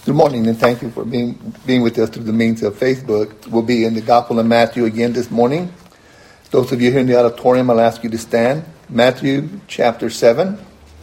Good morning, and thank you for being with us through the means of Facebook. We'll be in the Gospel of Matthew again this morning. Those of you here in the auditorium, I'll ask you to stand. Matthew chapter 7.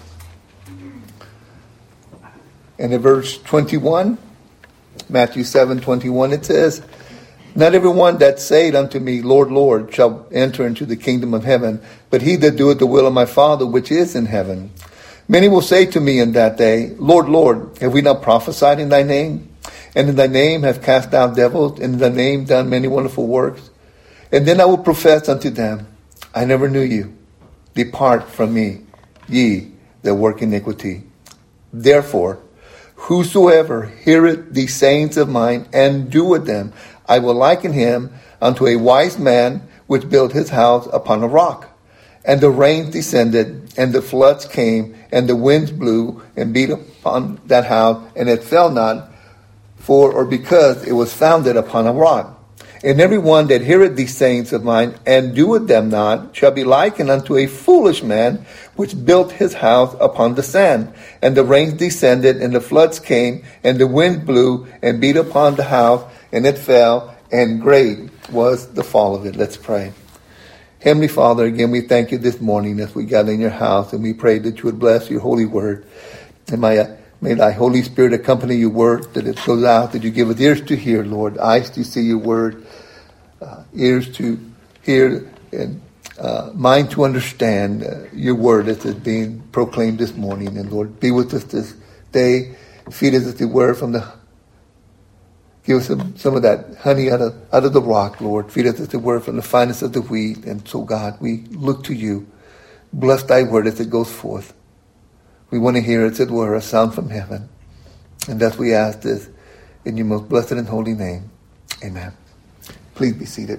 And in verse 21, Matthew 7:21, it says, "Not everyone that saith unto me, Lord, Lord, shall enter into the kingdom of heaven, but he that doeth the will of my Father which is in heaven. Many will say to me in that day, Lord, Lord, have we not prophesied in thy name? And in thy name have cast out devils, and in thy name done many wonderful works? And then I will profess unto them, I never knew you. Depart from me, ye that work iniquity. Therefore, whosoever heareth these sayings of mine and doeth them, I will liken him unto a wise man which built his house upon a rock. And the rain descended, and the floods came, and the winds blew and beat upon that house, and it fell not, because it was founded upon a rock. And every one that heareth these sayings of mine, and doeth them not, shall be likened unto a foolish man, which built his house upon the sand. And the rains descended, and the floods came, and the wind blew and beat upon the house, and it fell, and great was the fall of it." Let's pray. Heavenly Father, again, we thank you this morning as we gather in your house, and we pray that you would bless your holy word. And may thy Holy Spirit accompany your word, that it goes out, that you give us ears to hear, Lord, eyes to see your word, ears to hear, and mind to understand your word as it's being proclaimed this morning. And Lord, be with us this day. Feed us as it were from the... Give us some of that honey out of the rock, Lord. Feed us as it were from the finest of the wheat. And so, God, we look to you. Bless thy word as it goes forth. We want to hear, as it were, a sound from heaven. And thus we ask this in your most blessed and holy name. Amen. Please be seated.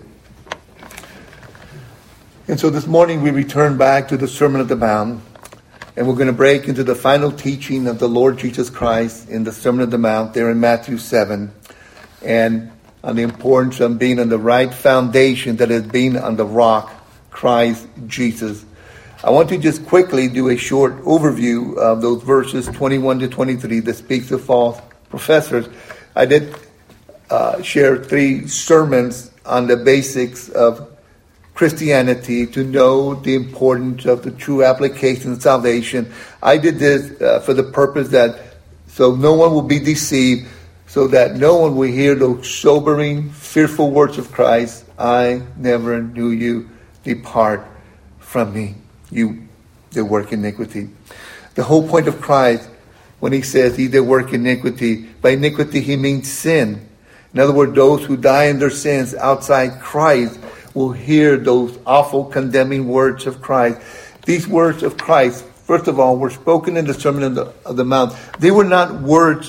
And so this morning we return back to the Sermon on the Mount. And we're going to break into the final teaching of the Lord Jesus Christ in the Sermon on the Mount there in Matthew 7. And on the importance of being on the right foundation, that is being on the rock, Christ Jesus. I want to just quickly do a short overview of those verses 21 to 23 that speaks of false professors. I did share 3 sermons on the basics of Christianity to know the importance of the true application of salvation. I did this for the purpose that so no one will be deceived, so that no one will hear those sobering, fearful words of Christ. I never knew you. Depart from me, you that work iniquity. The whole point of Christ, when he says, ye that work iniquity, by iniquity he means sin. In other words, those who die in their sins outside Christ will hear those awful, condemning words of Christ. These words of Christ, first of all, were spoken in the Sermon on the Mount. They were not words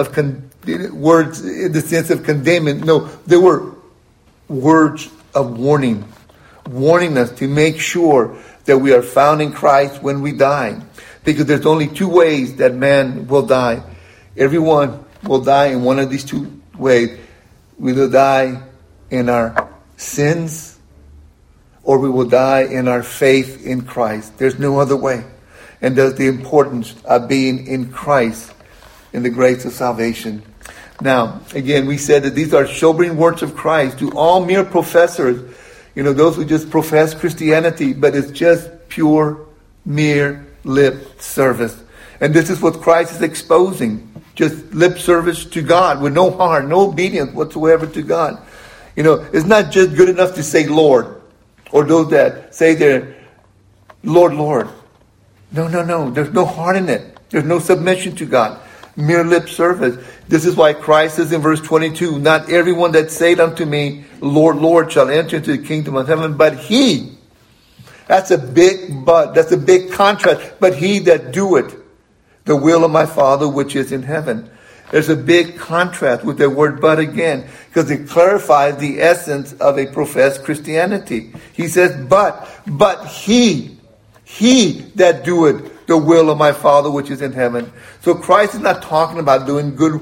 in the sense of condemning. No, they were words of warning us to make sure that we are found in Christ when we die. Because there's only 2 ways that man will die. Everyone will die in one of these 2 ways. We will die in our sins, or we will die in our faith in Christ. There's no other way. And that's the importance of being in Christ, in the grace of salvation. Now, again, we said that these are sobering words of Christ to all mere professors, those who just profess Christianity, but it's just pure, mere lip service. And this is what Christ is exposing, just lip service to God with no heart, no obedience whatsoever to God. It's not just good enough to say Lord, or those that say they're Lord, Lord. No, there's no heart in it. There's no submission to God. Mere lip service. This is why Christ says in verse 22, not everyone that saith unto me, Lord, Lord, shall enter into the kingdom of heaven, but he. That's a big but. That's a big contrast. But he that doeth the will of my Father which is in heaven. There's a big contrast with the word but again, because it clarifies the essence of a professed Christianity. He says, but he that doeth the will of my Father which is in heaven. So Christ is not talking about doing good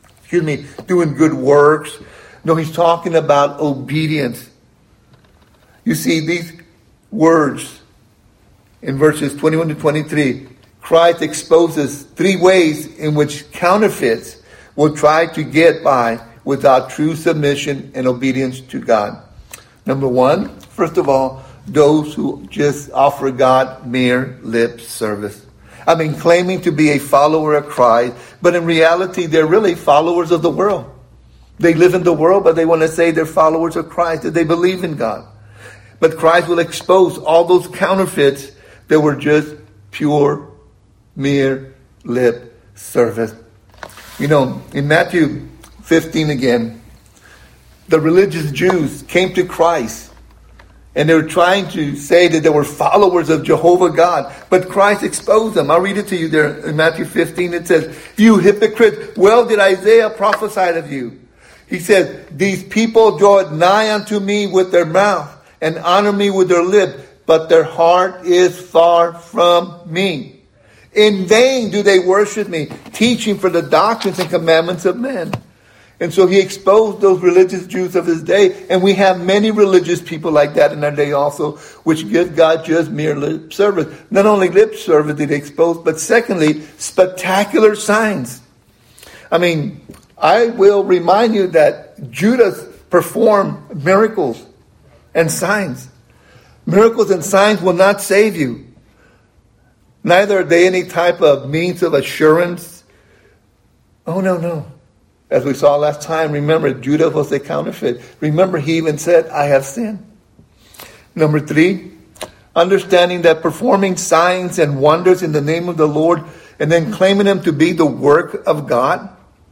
works. No, he's talking about obedience. You see, these words in verses 21 to 23, Christ exposes 3 ways in which counterfeits will try to get by without true submission and obedience to God. Number one, first of all, those who just offer God mere lip service. I mean, claiming to be a follower of Christ, but in reality, they're really followers of the world. They live in the world, but they want to say they're followers of Christ, that they believe in God. But Christ will expose all those counterfeits that were just pure, mere lip service. You know, in Matthew 15 again, the religious Jews came to Christ and they were trying to say that they were followers of Jehovah God. But Christ exposed them. I'll read it to you there in Matthew 15. It says, "You hypocrites, well did Isaiah prophesy of you. He said, these people draw nigh unto me with their mouth and honor me with their lip, but their heart is far from me. In vain do they worship me, teaching for the doctrines and commandments of men." And so he exposed those religious Jews of his day. And we have many religious people like that in our day also, which give God just mere lip service. Not only lip service did he expose, but secondly, spectacular signs. I mean, I will remind you that Judas performed miracles and signs. Miracles and signs will not save you. Neither are they any type of means of assurance. Oh, no. As we saw last time, remember, Judas was a counterfeit. Remember, he even said, "I have sinned." Number 3, understanding that performing signs and wonders in the name of the Lord and then claiming them to be the work of God.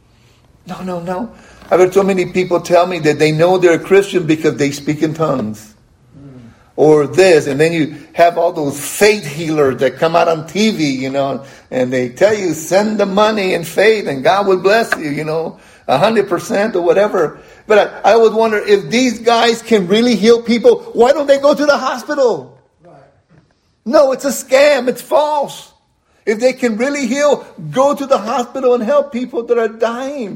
No. I've heard so many people tell me that they know they're a Christian because they speak in tongues. Or this, and then you have all those faith healers that come out on TV, and they tell you, send the money in faith and God will bless you, 100% or whatever. But I would wonder, if these guys can really heal people, why don't they go to the hospital? Right. No, it's a scam. It's false. If they can really heal, go to the hospital and help people that are dying.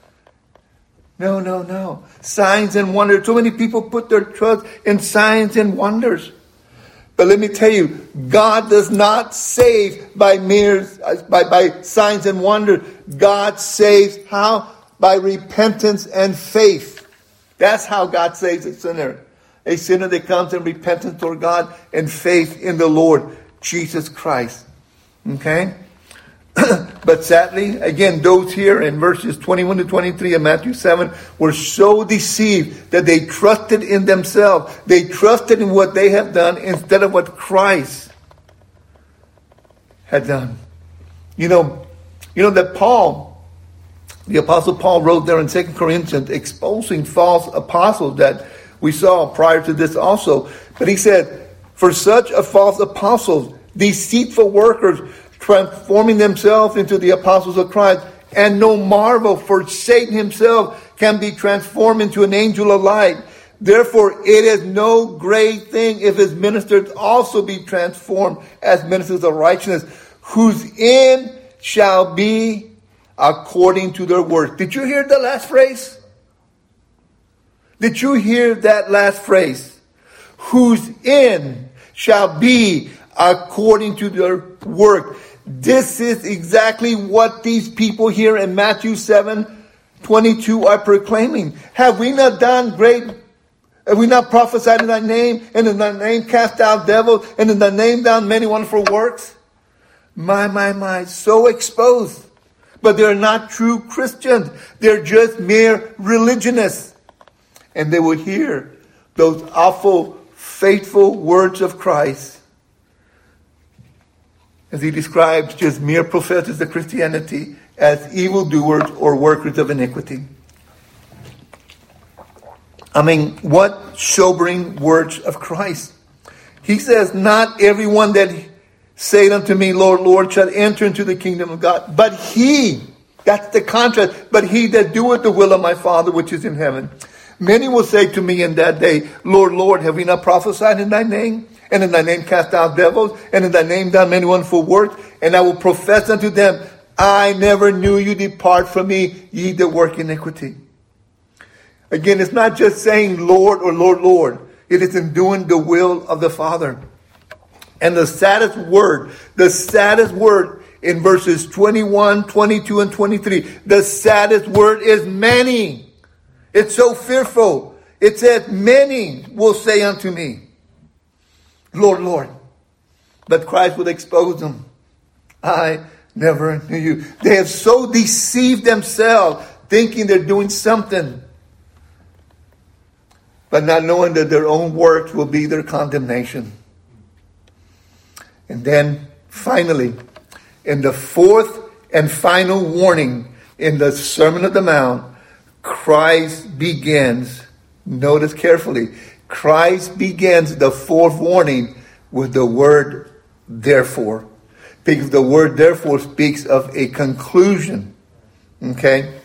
No. Signs and wonders. So many people put their trust in signs and wonders. But let me tell you, God does not save by signs and wonders. God saves how? By repentance and faith. That's how God saves a sinner. A sinner that comes in repentance toward God and faith in the Lord Jesus Christ. Okay? But sadly, again, those here in verses 21 to 23 of Matthew 7 were so deceived that they trusted in themselves. They trusted in what they have done instead of what Christ had done. You know that Paul, the Apostle Paul, wrote there in 2 Corinthians exposing false apostles that we saw prior to this also. But he said, "For such a false apostles, deceitful workers, transforming themselves into the apostles of Christ, and no marvel, for Satan himself can be transformed into an angel of light. Therefore, it is no great thing if his ministers also be transformed as ministers of righteousness, whose end shall be according to their works." Did you hear the last phrase? Did you hear that last phrase? Whose end shall be according to their work. This is exactly what these people here in Matthew 7:22 are proclaiming. Have we not done great? Have we not prophesied in thy name, and in thy name cast out devils, and in thy name done many wonderful works? My, so exposed. But they're not true Christians. They're just mere religionists. And they will hear those awful, faithful words of Christ, as he describes just mere professors of Christianity as evildoers or workers of iniquity. I mean, what sobering words of Christ. He says, "Not everyone that saith unto me, Lord, Lord, shall enter into the kingdom of God, but he," that's the contrast, "but he that doeth the will of my Father which is in heaven. Many will say to me in that day, Lord, Lord, have we not prophesied in thy name? And in thy name cast out devils, and in thy name done many wonderful works. And I will profess unto them, I never knew you, depart from me, ye that work iniquity." Again, it's not just saying Lord or Lord, Lord. It is in doing the will of the Father. And the saddest word in verses 21, 22, and 23. The saddest word is many. It's so fearful. It says, many will say unto me, Lord, Lord. But Christ will expose them. I never knew you. They have so deceived themselves, thinking they're doing something, but not knowing that their own works will be their condemnation. And then finally, in the fourth and final warning in the Sermon on the Mount, Christ begins, notice carefully, Christ begins the fourth warning with the word therefore. Because the word therefore speaks of a conclusion. Okay?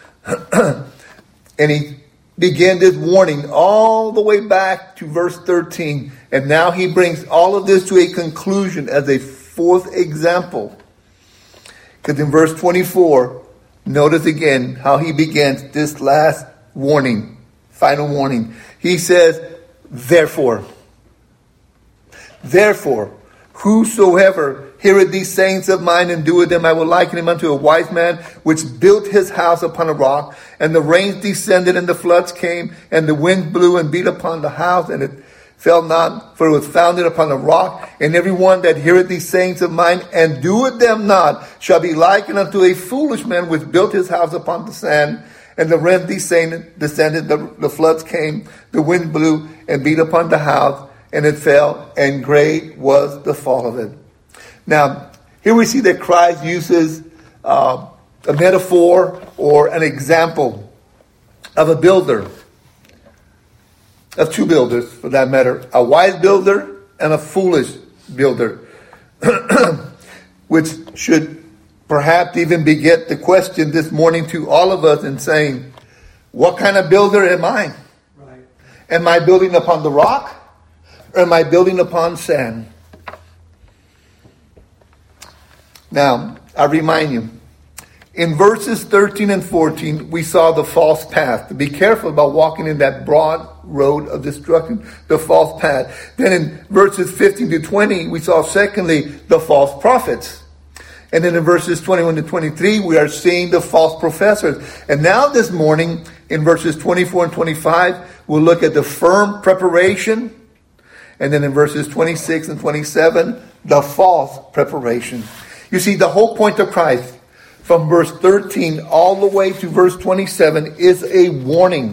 And he began this warning all the way back to verse 13. And now he brings all of this to a conclusion as a fourth example. Because in verse 24, notice again how he begins this last warning, final warning. He says, therefore, whosoever heareth these sayings of mine and doeth them, I will liken him unto a wise man which built his house upon a rock. And the rains descended, and the floods came, and the wind blew and beat upon the house, and it fell not, for it was founded upon a rock. And every one that heareth these sayings of mine and doeth them not shall be likened unto a foolish man which built his house upon the sand. And the rain descended, the floods came, the wind blew and beat upon the house, and it fell, and great was the fall of it. Now, here we see that Christ uses a metaphor or an example of a builder, of two builders for that matter, a wise builder and a foolish builder, which should perhaps even beget the question this morning to all of us in saying, what kind of builder am I? Right. Am I building upon the rock, or am I building upon sand? Now, I remind you, in verses 13 and 14, we saw the false path. To be careful about walking in that broad road of destruction, the false path. Then in verses 15 to 20, we saw secondly, the false prophets. And then in verses 21 to 23, we are seeing the false professors. And now this morning, in verses 24 and 25, we'll look at the firm preparation. And then in verses 26 and 27, the false preparation. You see, the whole point of Christ, from verse 13 all the way to verse 27, is a warning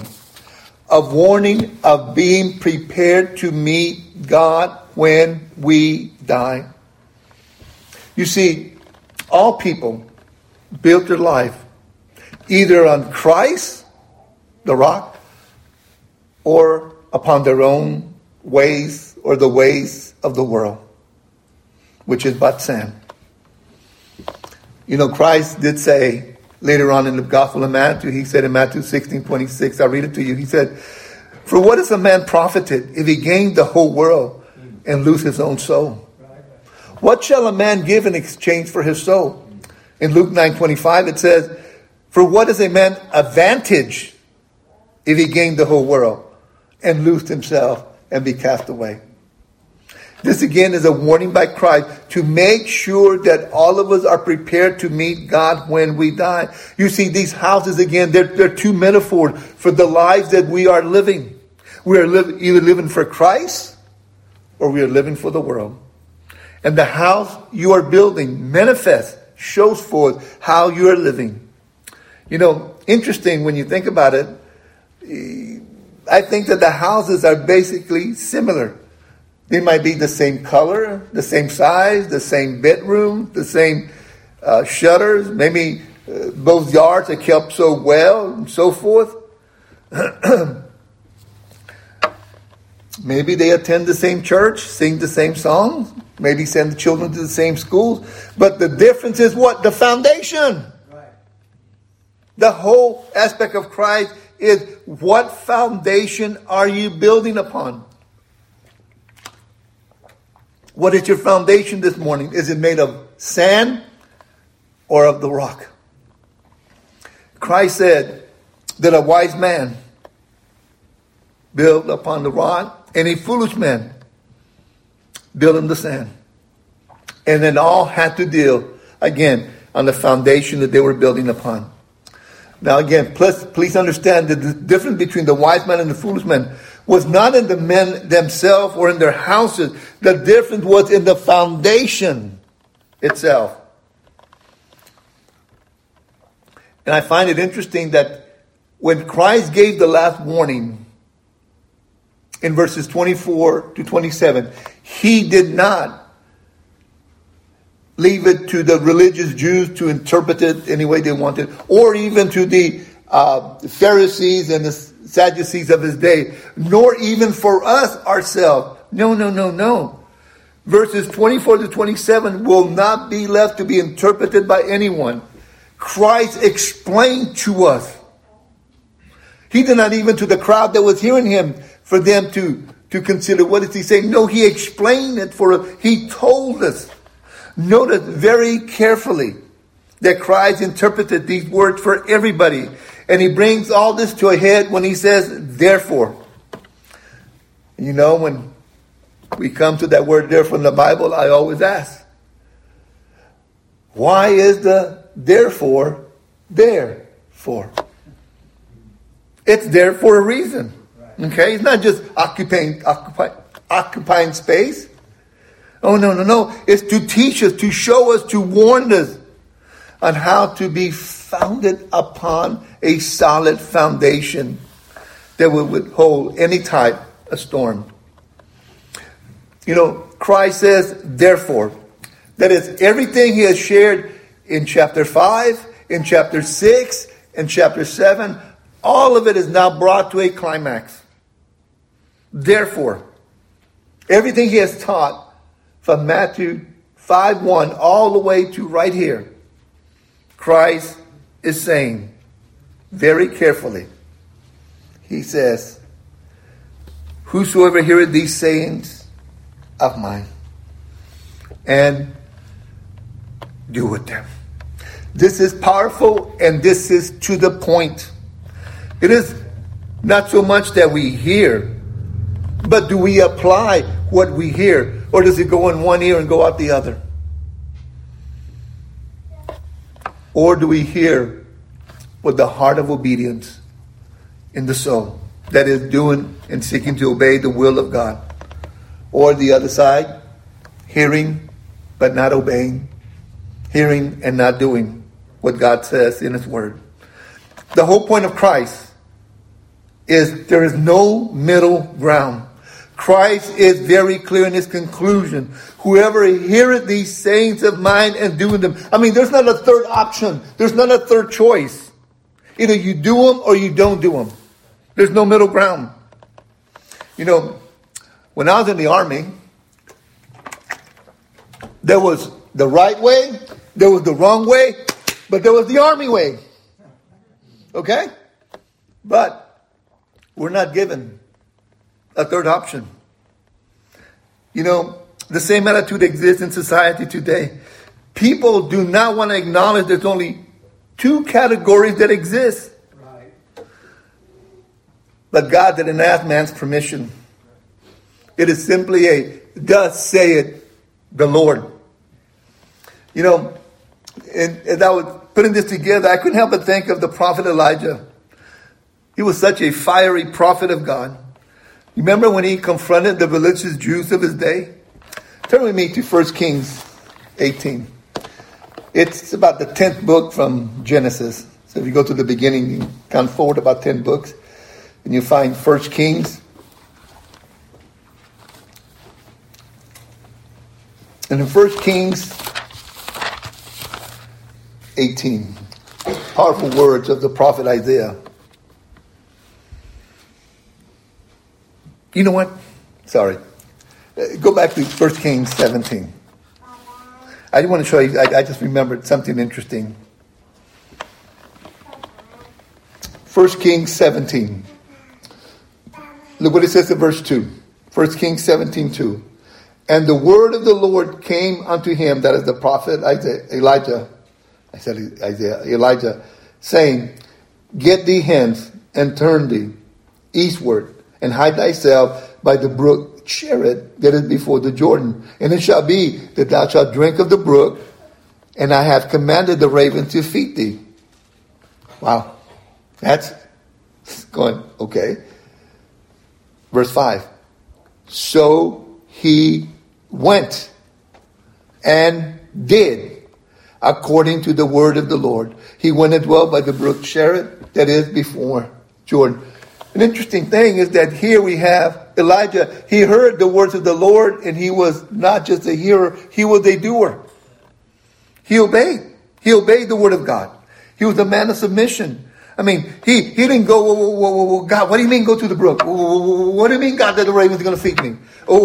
of being prepared to meet God when we die. You see, all people built their life either on Christ, the rock, or upon their own ways or the ways of the world, which is but sand. You know, Christ did say later on in the Gospel of Matthew, he said in Matthew 16:26, I'll read it to you. He said, for what is a man profited if he gained the whole world and lose his own soul? What shall a man give in exchange for his soul? In Luke 9:25 it says, for what is a man advantage if he gained the whole world and lose himself and be cast away? This again is a warning by Christ to make sure that all of us are prepared to meet God when we die. You see, these houses again, they're two metaphors for the lives that we are living. We are either living for Christ or we are living for the world. And the house you are building manifests, shows forth how you are living. You know, interesting when you think about it, I think that the houses are basically similar. They might be the same color, the same size, the same bedroom, the same shutters. Maybe both yards are kept so well and so forth. Maybe they attend the same church, sing the same songs, maybe send the children to the same schools. But the difference is what? The foundation. Right. The whole aspect of Christ is what foundation are you building upon? What is your foundation this morning? Is it made of sand or of the rock? Christ said that a wise man built upon the rock and a foolish man built on the sand. And then all had to deal again, on the foundation that they were building upon. Now again, please understand that the difference between the wise man and the foolish man was not in the men themselves or in their houses. The difference was in the foundation itself. And I find it interesting that when Christ gave the last warning in verses 24 to 27, he did not leave it to the religious Jews to interpret it any way they wanted, or even to the Pharisees and the Sadducees of his day, nor even for us ourselves. No. Verses 24 to 27 will not be left to be interpreted by anyone. Christ explained to us. He did not even to the crowd that was hearing him for them to consider, what is he saying? No, he explained it for us. He told us. Notice very carefully that Christ interpreted these words for everybody. And he brings all this to a head when he says, therefore. You know, when we come to that word therefore in the Bible, I always ask, why is the therefore there for? It's there for a reason. Okay? It's not just occupying space. Oh, no. It's to teach us, to show us, to warn us on how to be founded upon a solid foundation that will withhold any type of storm. You know, Christ says, therefore, that is everything he has shared in chapter 5, in chapter 6, in chapter 7, all of it is now brought to a climax. Therefore, everything he has taught from Matthew 5:1 all the way to right here, Christ is saying very carefully, he says, whosoever heareth these sayings of mine and do with them. This is powerful and this is to the point. It is not so much that we hear, but do we apply what we hear? Or does it go in one ear and go out the other? Or do we hear with the heart of obedience in the soul? That is doing and seeking to obey the will of God. Or the other side, hearing but not obeying. Hearing and not doing what God says in his word. The whole point of Christ is there is no middle ground. Christ is very clear in his conclusion. Whoever heareth these sayings of mine and doing them. I mean, there's not a third option. There's not a third choice. Either you do them or you don't do them. There's no middle ground. You know, when I was in the army, there was the right way, there was the wrong way, but there was the army way. Okay? But we're not given a third option. You know, the same attitude exists in society today. People do not want to acknowledge there's only two categories that exist. Right. But God didn't ask man's permission. It is simply a, thus saith the Lord. You know, and as I was putting this together, I couldn't help but think of the prophet Elijah. He was such a fiery prophet of God. Remember when he confronted the religious Jews of his day? Turn with me to 1 Kings 18. It's about the 10th book from Genesis. So if you go to the beginning, you count forward about 10 books, and you find 1 Kings. And in 1 Kings 18, powerful words of the prophet Isaiah. You know what? Sorry. Go back to 1 Kings 17. I just want to show you, I just remembered something interesting. 1 Kings 17. Look what it says in verse 2. 1 Kings 17:2. And the word of the Lord came unto him, that is the prophet Elijah, saying, Get thee hence, and turn thee eastward, and hide thyself by the brook Cherith that is before the Jordan. And it shall be that thou shalt drink of the brook, and I have commanded the ravens to feed thee. Wow. That's going, okay. Verse 5. So he went and did according to the word of the Lord. He went and dwelt by the brook Cherith, that is before Jordan. An interesting thing is that here we have Elijah. He heard the words of the Lord, and he was not just a hearer, he was a doer. He obeyed. He obeyed the word of God. He was a man of submission. I mean, he didn't go, whoa, God, what do you mean go to the brook? What do you mean, God, that the raven's going to feed me?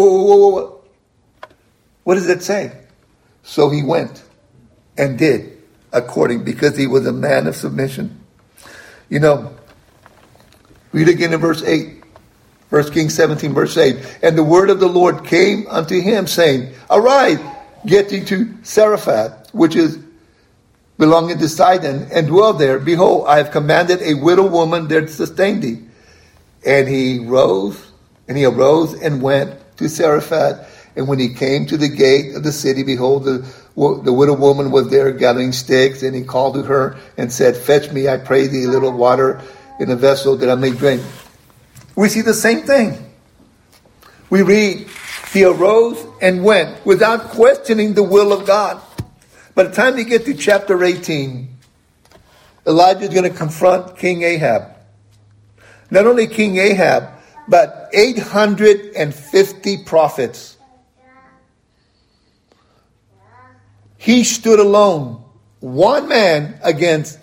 What does it say? So he went and did according, because he was a man of submission. You know, read again in verse 8. 1 Kings 17, verse 8. And the word of the Lord came unto him, saying, Arise, get thee to Zarephath, which is belonging to Sidon, and dwell there. Behold, I have commanded a widow woman there to sustain thee. And he arose and went to Zarephath. And when he came to the gate of the city, behold, the widow woman was there gathering sticks. And he called to her and said, Fetch me, I pray thee, a little water in a vessel that I may drink. We see the same thing. We read, he arose and went without questioning the will of God. By the time you get to chapter 18, Elijah is going to confront King Ahab. Not only King Ahab, but 850 prophets. He stood alone, one man against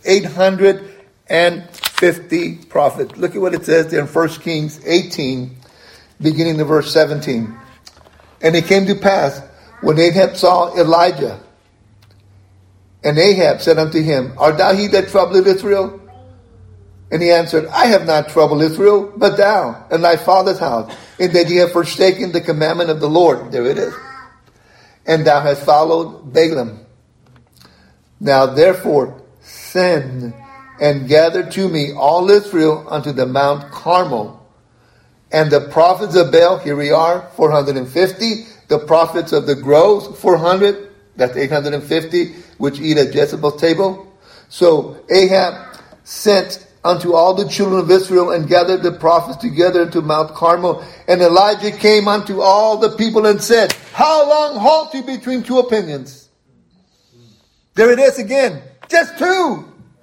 850 prophets. Look at what it says there in 1 Kings 18, beginning in verse 17. And it came to pass, when Ahab saw Elijah, and Ahab said unto him, Art thou he that troubleth Israel? And he answered, I have not troubled Israel, but thou and thy father's house, in that ye have forsaken the commandment of the Lord. There it is. And thou hast followed Balaam. Now therefore send and gather to me all Israel unto the Mount Carmel. And the prophets of Baal, here we are, 450. The prophets of the groves, 400. That's 850, which eat at Jezebel's table. So Ahab sent unto all the children of Israel and gathered the prophets together into Mount Carmel. And Elijah came unto all the people and said, How long halt you between two opinions? There it is again. Just two.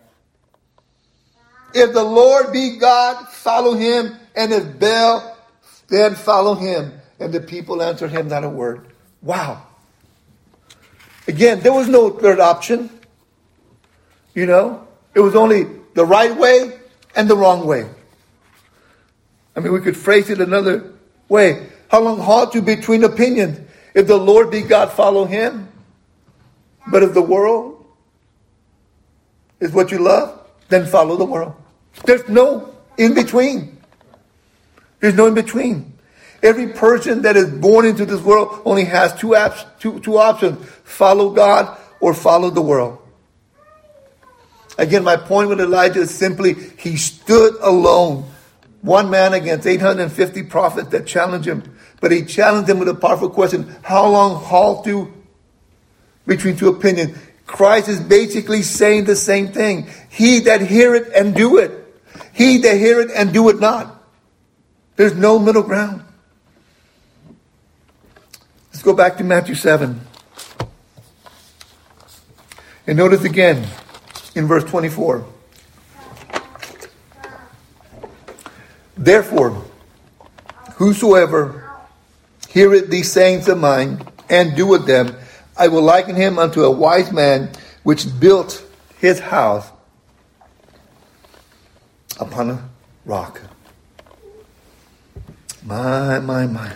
If the Lord be God, follow him. And if Baal, then follow him. And the people answered him not a word. Wow. Again, there was no third option. You know, it was only the right way and the wrong way. I mean, we could phrase it another way. How long halt you between opinions? If the Lord be God, follow him. But if the world is what you love, then follow the world. There's no in between. There's no in between. Every person that is born into this world only has two options. Follow God or follow the world. Again, my point with Elijah is simply, he stood alone. One man against 850 prophets that challenged him. But he challenged them with a powerful question. How long halt you between two opinions? Christ is basically saying the same thing. He that heareth and do it. He that heareth and do it not. There's no middle ground. Let's go back to Matthew 7. And notice again in verse 24. Therefore, whosoever heareth these sayings of mine and doeth them, I will liken him unto a wise man which built his house upon a rock. My.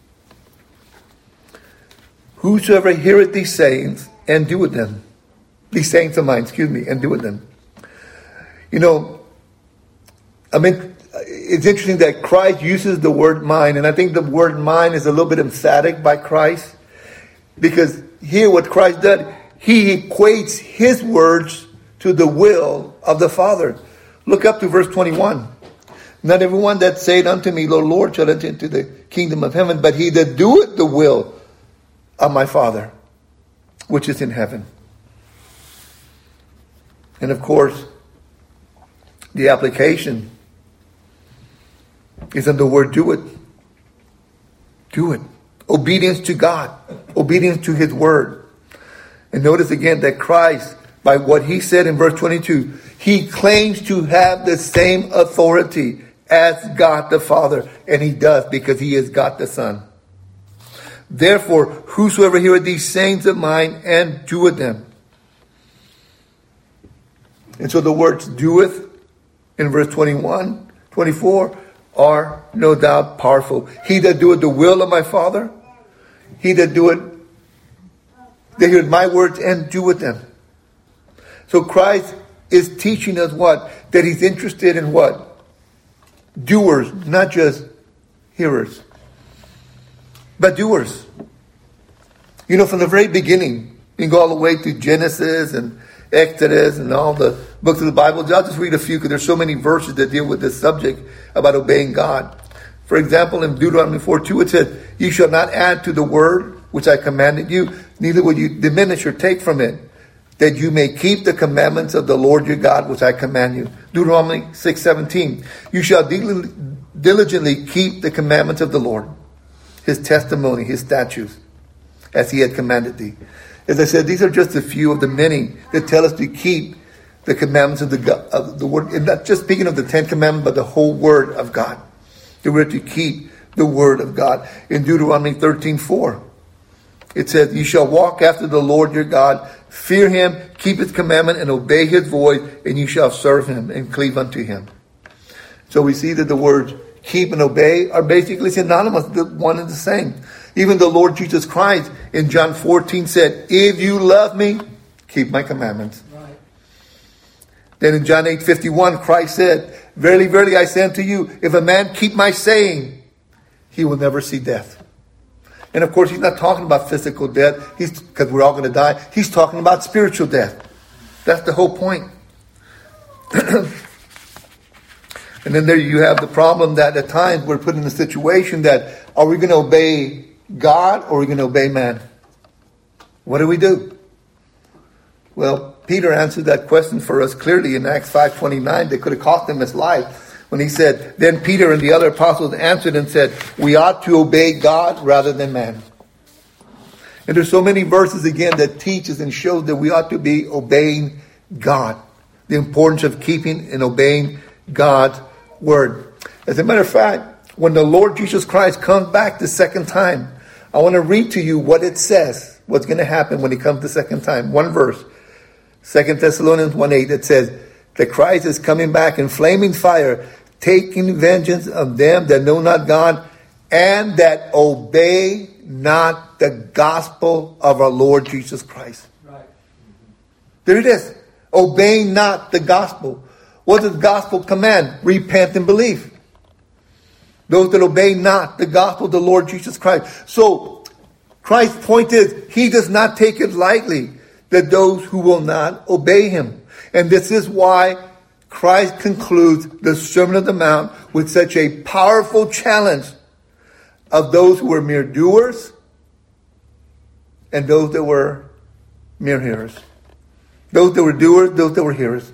Whosoever heareth these sayings and doeth them, these sayings of mine, and doeth them. You know, I mean, it's interesting that Christ uses the word mine, and I think the word mine is a little bit emphatic by Christ, because here what Christ did, he equates his words to the will of the Father. Look up to verse 21. Not everyone that saith unto me, Lord, Lord, shall enter into the kingdom of heaven, but he that doeth the will of my Father, which is in heaven. And of course, the application is in the word do it. Do it. Obedience to God. Obedience to his word. And notice again that Christ, by what he said in verse 22, he claims to have the same authority as God the Father. And he does, because he is God the Son. Therefore, whosoever heareth these sayings of mine and doeth them. And so the words doeth in verse 21, 24 are no doubt powerful. He that doeth the will of my Father, he that doeth, they hear my words and doeth them. So Christ is teaching us what? That he's interested in what? Doers, not just hearers, but doers. You know, from the very beginning, you can go all the way to Genesis and Exodus and all the books of the Bible. I'll just read a few because there's so many verses that deal with this subject about obeying God. For example, in Deuteronomy 4:2, it says, "You shall not add to the word which I commanded you, neither will you diminish or take from it, that you may keep the commandments of the Lord your God, which I command you." Deuteronomy 6:17, "You shall diligently keep the commandments of the Lord, his testimony, his statutes, as he had commanded thee." As I said, these are just a few of the many that tell us to keep the commandments of the word. And not just speaking of the 10 commandments, but the whole word of God. That we're to keep the word of God. In Deuteronomy 13:4, it says, "You shall walk after the Lord your God, fear him, keep his commandment, and obey his voice, and you shall serve him and cleave unto him." So we see that the words keep and obey are basically synonymous, the one and the same. Even the Lord Jesus Christ in John 14 said, "If you love me, keep my commandments." Right. Then in John 8:51, Christ said, "Verily, verily, I say unto you, if a man keep my saying, he will never see death." And of course, he's not talking about physical death, because we're all going to die. He's talking about spiritual death. That's the whole point. And then there you have the problem that at times we're put in a situation that, are we going to obey God or are we going to obey man? What do we do? Well, Peter answered that question for us clearly in Acts 5:29. That could have cost him his life when he said, "Then Peter and the other apostles answered and said, we ought to obey God rather than man." And there's so many verses again that teaches and shows that we ought to be obeying God. The importance of keeping and obeying God's word. As a matter of fact, when the Lord Jesus Christ comes back the second time, I want to read to you what it says, what's going to happen when he comes the second time. One verse, 2 Thessalonians 1:8, it says that Christ is coming back in flaming fire, taking vengeance of them that know not God and that obey not the gospel of our Lord Jesus Christ. Right. There it is. Obeying not the gospel. What does the gospel command? Repent and believe. Those that obey not the gospel of the Lord Jesus Christ. So Christ's point is, he does not take it lightly that those who will not obey him. And this is why Christ concludes the Sermon on the Mount with such a powerful challenge of those who were mere doers and those that were mere hearers. Those that were doers, those that were hearers.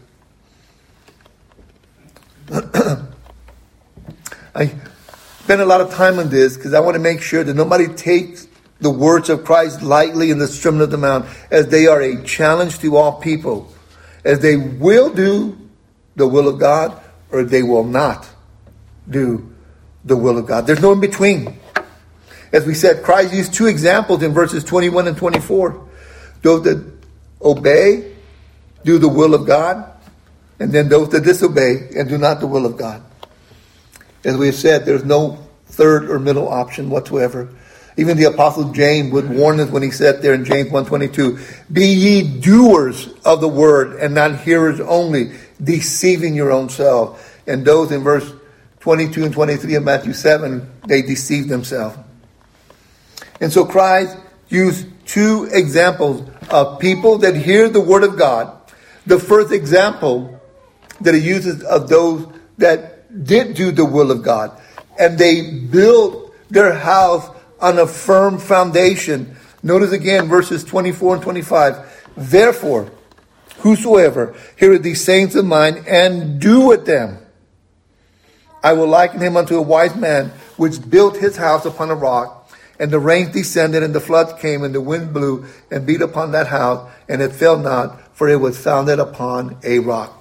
I spend a lot of time on this because I want to make sure that nobody takes the words of Christ lightly in the Sermon on the Mount, as they are a challenge to all people, as they will do the will of God or they will not do the will of God. There's no in between. As we said, Christ used two examples in verses 21 and 24. Those that obey, do the will of God, and then those that disobey and do not the will of God. As we have said, there's no third or middle option whatsoever. Even the Apostle James would warn us when he said there in James 1:22, "Be ye doers of the word and not hearers only, deceiving your own self." And those in verse 22 and 23 of Matthew 7, they deceive themselves. And so Christ used two examples of people that hear the word of God. The first example that he uses of those that did do the will of God, and they built their house on a firm foundation. Notice again verses 24 and 25. "Therefore, whosoever heareth these sayings of mine and doeth them, I will liken him unto a wise man which built his house upon a rock, and the rain descended, and the flood came, and the wind blew and beat upon that house, and it fell not, for it was founded upon a rock.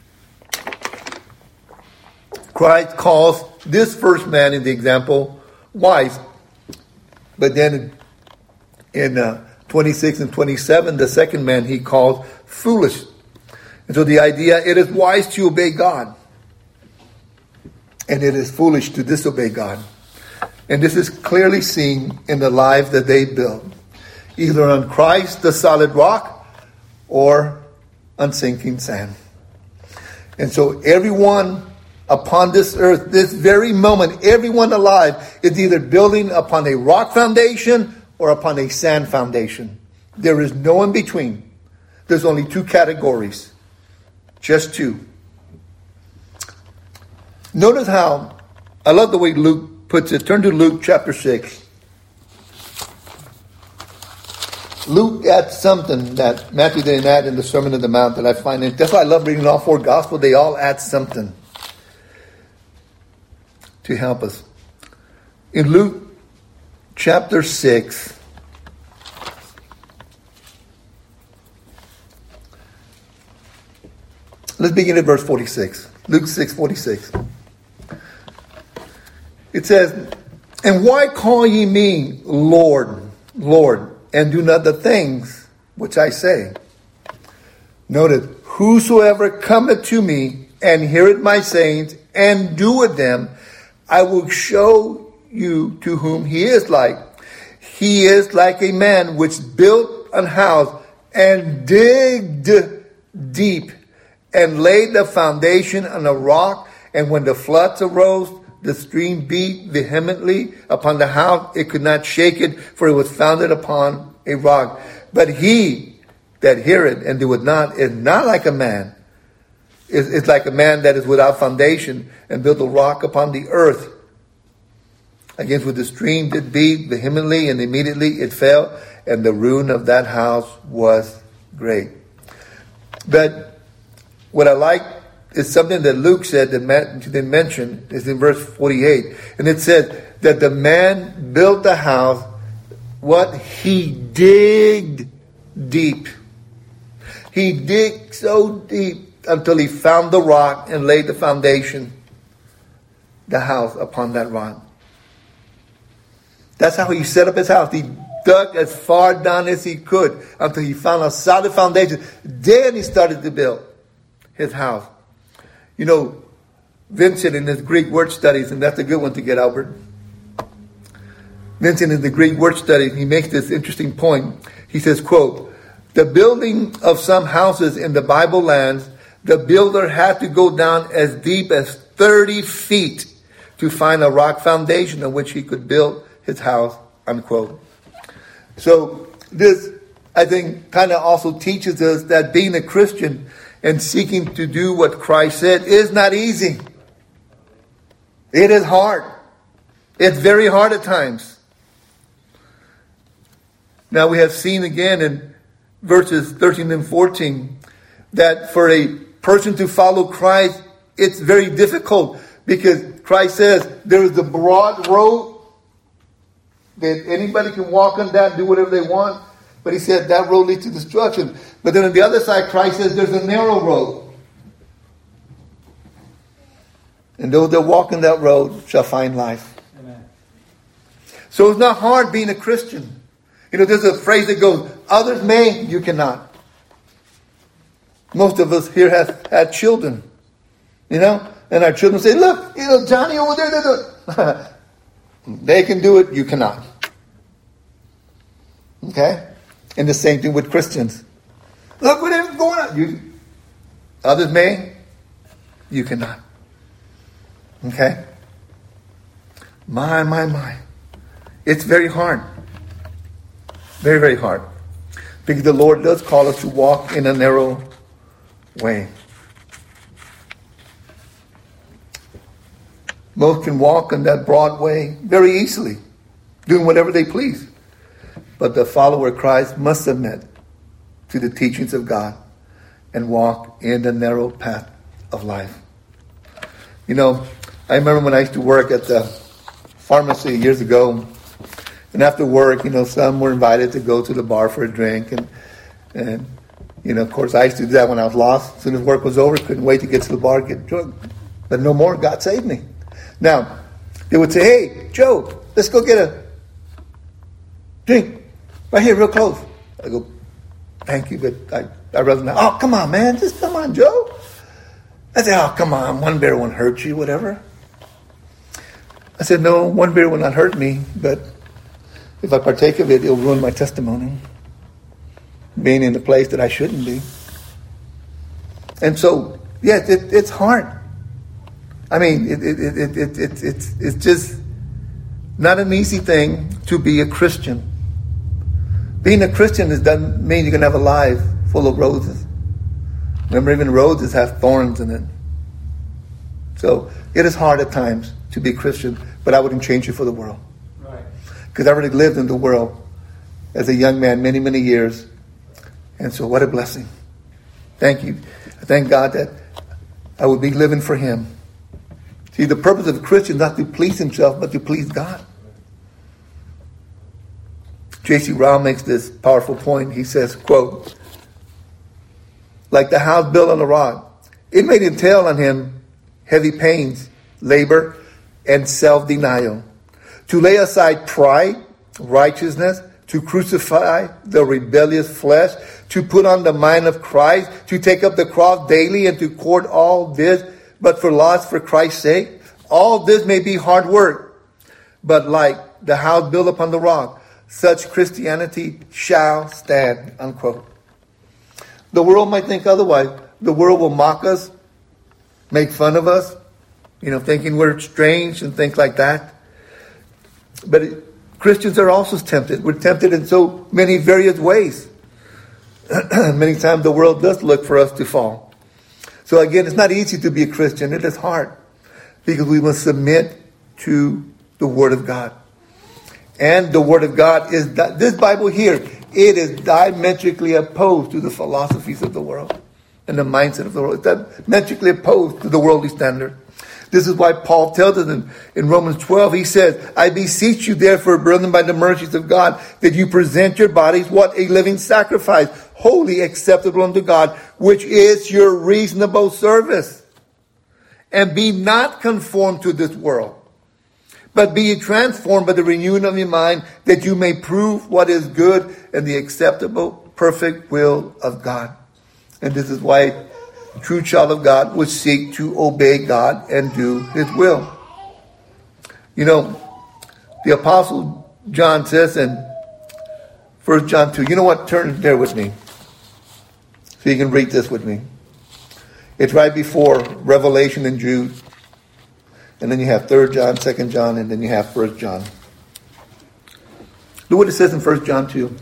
Christ calls this first man in the example wise. But then in 26 and 27, the second man he calls foolish. And so the idea, it is wise to obey God, and it is foolish to disobey God. And this is clearly seen in the lives that they built, either on Christ, the solid rock, or on sinking sand. And so everyone upon this earth, this very moment, everyone alive is either building upon a rock foundation or upon a sand foundation. There is no in between. There's only two categories. Just two. Notice how, I love the way Luke puts it. Turn to Luke chapter 6. Luke adds something that Matthew didn't add in the Sermon on the Mount that I find it. That's why I love reading all four Gospels. They all add something to help us. In Luke chapter 6, let's begin at verse 46. Luke 6:46. It says, and why call ye me Lord, Lord, and do not the things which I say? Notice, whosoever cometh to me and heareth my sayings and doeth them, I will show you to whom he is like. He is like a man which built an house and digged deep and laid the foundation on a rock. And when the floods arose, the stream beat vehemently upon the house. It could not shake it, for it was founded upon a rock. But he that heareth and doeth not is not like a man. It's like a man that is without foundation and built a rock upon the earth, against which the stream did beat vehemently, and immediately it fell, and the ruin of that house was great. But what I like is something that Luke said that Matthew didn't mention, is in verse 48. And it says that the man built the house, what? He digged deep. He digged so deep until he found the rock and laid the foundation, the house, upon that rock. That's how he set up his house. He dug as far down as he could until he found a solid foundation. Then he started to build his house. You know, Vincent in his Greek word studies, and that's a good one to get, Albert. Vincent in the Greek word studies, he makes this interesting point. He says, quote, the building of some houses in the Bible lands, the builder had to go down as deep as 30 feet to find a rock foundation on which he could build his house, unquote. So this, I think, kind of also teaches us that being a Christian and seeking to do what Christ said is not easy. It is hard. It's very hard at times. Now we have seen again in verses 13 and 14 that for a person to follow Christ, it's very difficult, because Christ says there is the broad road that anybody can walk on that and do whatever they want. But he said that road leads to destruction. But then on the other side, Christ says there's a narrow road. And those that walk in that road shall find life. Amen. So it's not hard being a Christian. You know, there's a phrase that goes, others may, you cannot. Most of us here have had children. You know? And our children say, look, you know, Johnny over there. They can do it, you cannot. Okay? And the same thing with Christians. Look what is going on. Others may, you cannot. Okay? My. It's very hard. Very, very hard. Because the Lord does call us to walk in a narrow way. Most can walk in that broad way very easily, doing whatever they please. But the follower of Christ must submit to the teachings of God and walk in the narrow path of life. You know, I remember when I used to work at the pharmacy years ago, and after work, you know, some were invited to go to the bar for a drink, and you know, of course, I used to do that when I was lost. As soon as work was over, couldn't wait to get to the bar, get drunk. But no more, God saved me. Now, they would say, hey, Joe, let's go get a drink right here, real close. I go, thank you, but I'd rather not. Oh, come on, man, just come on, Joe. I said, oh, come on, one beer won't hurt you, whatever. I said, no, one beer will not hurt me, but if I partake of it, it'll ruin my testimony. Being in a place that I shouldn't be. And so, yeah, it's hard. I mean, it's just not an easy thing to be a Christian. Being a Christian doesn't mean you're going to have a life full of roses. Remember, even roses have thorns in it. So it is hard at times to be Christian, but I wouldn't change it for the world. Right. Because I already lived in the world as a young man many, many years. And so what a blessing. Thank you. I thank God that I would be living for Him. See, the purpose of a Christian is not to please himself, but to please God. J.C. Ryle makes this powerful point. He says, quote, like the house built on the rock, it may entail on him heavy pains, labor, and self-denial. To lay aside pride, righteousness, to crucify the rebellious flesh, to put on the mind of Christ, to take up the cross daily and to court all this, but for loss for Christ's sake. All this may be hard work, but like the house built upon the rock, such Christianity shall stand, unquote. The world might think otherwise. The world will mock us, make fun of us, thinking we're strange and things like that. But Christians are also tempted. We're tempted in so many various ways. Many times the world does look for us to fall. So again, it's not easy to be a Christian. It is hard because we must submit to the Word of God. And the Word of God is, this Bible here, it is diametrically opposed to the philosophies of the world and the mindset of the world. It's diametrically opposed to the worldly standard. This is why Paul tells us in Romans 12, he says, I beseech you therefore, brethren, by the mercies of God, that you present your bodies, what? A living sacrifice, holy, acceptable unto God, which is your reasonable service. And be not conformed to this world, but be ye transformed by the renewing of your mind, that you may prove what is good and the acceptable, perfect will of God. And this is why true child of God would seek to obey God and do His will. The Apostle John says in 1 John 2, you know what? Turn there with me so you can read this with me. It's right before Revelation and Jude. And then you have 3 John, 2 John, and then you have 1 John. Look what it says in 1 John 2.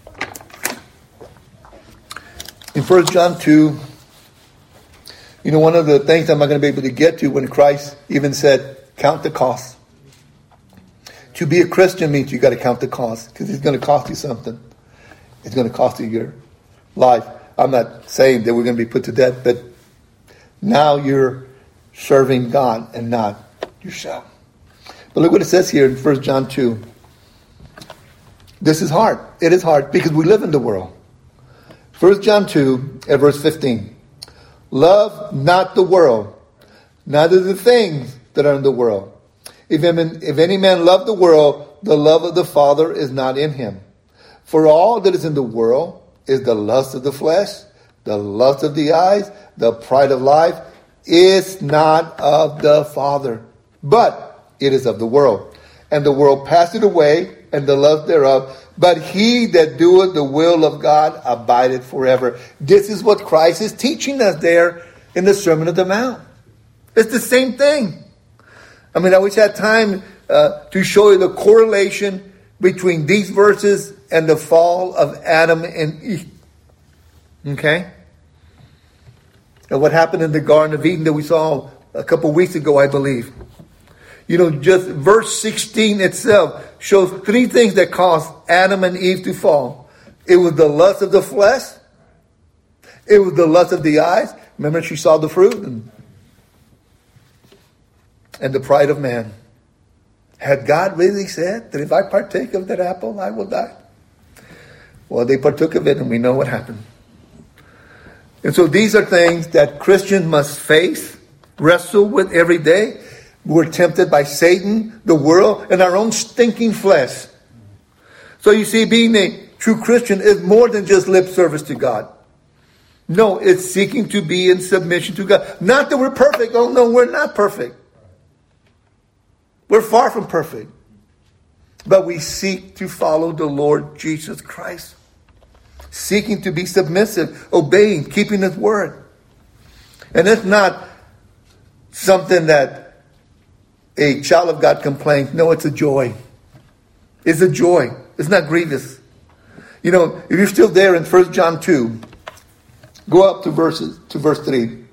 In 1 John 2, one of the things I'm not going to be able to get to when Christ even said, count the cost. To be a Christian means you got to count the cost because it's going to cost you something. It's going to cost you your life. I'm not saying that we're going to be put to death, but now you're serving God and not yourself. But look what it says here in 1 John 2. This is hard. It is hard because we live in the world. 1 John 2 at verse 15. Love not the world, neither the things that are in the world. If any man love the world, the love of the Father is not in him. For all that is in the world is the lust of the flesh, the lust of the eyes, the pride of life, is not of the Father, but it is of the world. And the world passeth away, and the lust thereof, but he that doeth the will of God abideth forever. This is what Christ is teaching us there in the Sermon on the Mount. It's the same thing. I wish I had time to show you the correlation between these verses and the fall of Adam and Eve. Okay? And what happened in the Garden of Eden that we saw a couple weeks ago, I believe. Just verse 16 itself shows 3 things that caused Adam and Eve to fall. It was the lust of the flesh. It was the lust of the eyes. Remember, she saw the fruit and the pride of man. Had God really said that if I partake of that apple, I will die? Well, they partook of it, and we know what happened. And so these are things that Christians must face, wrestle with every day. We're tempted by Satan, the world, and our own stinking flesh. So you see, being a true Christian is more than just lip service to God. No, it's seeking to be in submission to God. Not that we're perfect. Oh, no, we're not perfect. We're far from perfect. But we seek to follow the Lord Jesus Christ. Seeking to be submissive, obeying, keeping His word. And it's not something that a child of God complains. No, it's a joy. It's a joy. It's not grievous. You know, if you're still there in 1 John 2, go up to verse 3.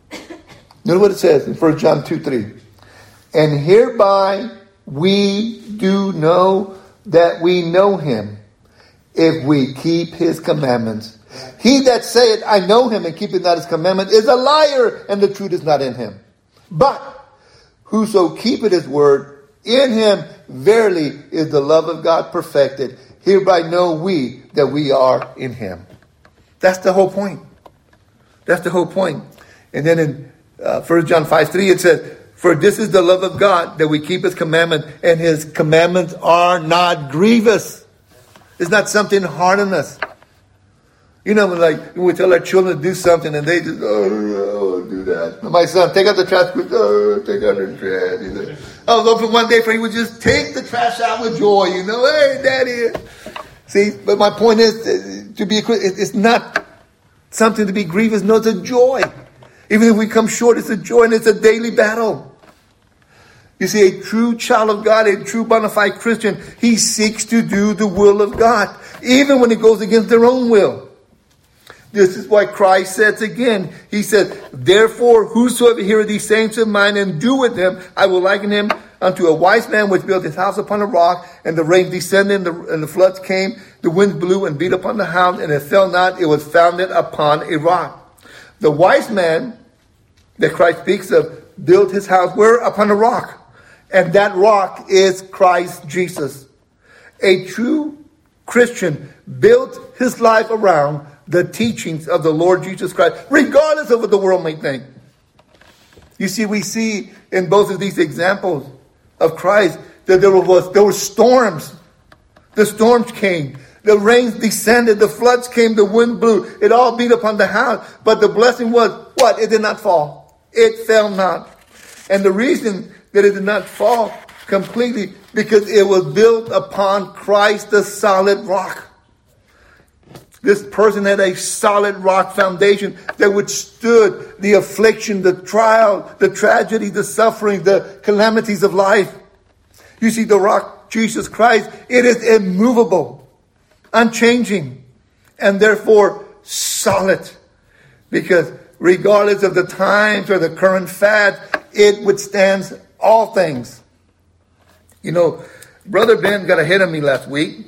Notice what it says in 1 John 2, 3. And hereby we do know that we know Him, if we keep His commandments. He that saith, I know Him, and keepeth not His commandment, is a liar, and the truth is not in him. But whoso keepeth His word, in him verily is the love of God perfected. Hereby know we that we are in Him. That's the whole point. That's the whole point. And then in 1 John 5:3 it says, for this is the love of God, that we keep His commandment, and His commandments are not grievous. It's not something hard on us. You know, like when we tell our children to do something and they just, oh, do that. My son, take out the trash. Take out the trash. You know. I was hoping one day for he would just take the trash out with joy. You know, hey, Daddy. See, but my point is, to be a Christian, it's not something to be grievous. No, it's a joy. Even if we come short, it's a joy, and it's a daily battle. You see, a true child of God, a true bona fide Christian, he seeks to do the will of God, even when it goes against their own will. This is why Christ says again, He said, therefore, whosoever heareth these sayings of mine and doeth them, I will liken him unto a wise man which built his house upon a rock, and the rain descended, and the floods came, the winds blew and beat upon the house, and it fell not, it was founded upon a rock. The wise man that Christ speaks of built his house where? Upon a rock. And that rock is Christ Jesus. A true Christian built his life around the teachings of the Lord Jesus Christ, regardless of what the world may think. You see, we see in both of these examples of Christ that there were storms. The storms came. The rains descended. The floods came. The wind blew. It all beat upon the house. But the blessing was, what? It did not fall. It fell not. And the reason that it did not fall completely, because it was built upon Christ, the solid rock. This person had a solid rock foundation that withstood the affliction, the trial, the tragedy, the suffering, the calamities of life. You see, the rock, Jesus Christ, it is immovable, unchanging, and therefore solid. Because regardless of the times or the current fad, it withstands all things. You know, Brother Ben got ahead of me last week.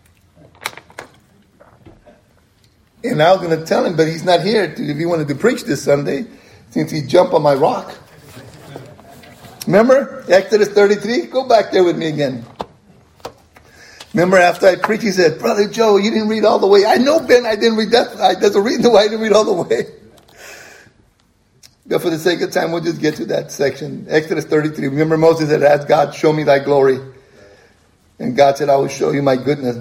And I was going to tell him, but he's not here if he wanted to preach this Sunday, since he jumped on my rock. Remember Exodus 33? Go back there with me again. Remember after I preached, he said, Brother Joe, you didn't read all the way. I know, Ben, I didn't read that. There's a reason why I didn't read all the way. But for the sake of time, we'll just get to that section. Exodus 33. Remember Moses had asked God, show me thy glory. And God said, I will show you my goodness.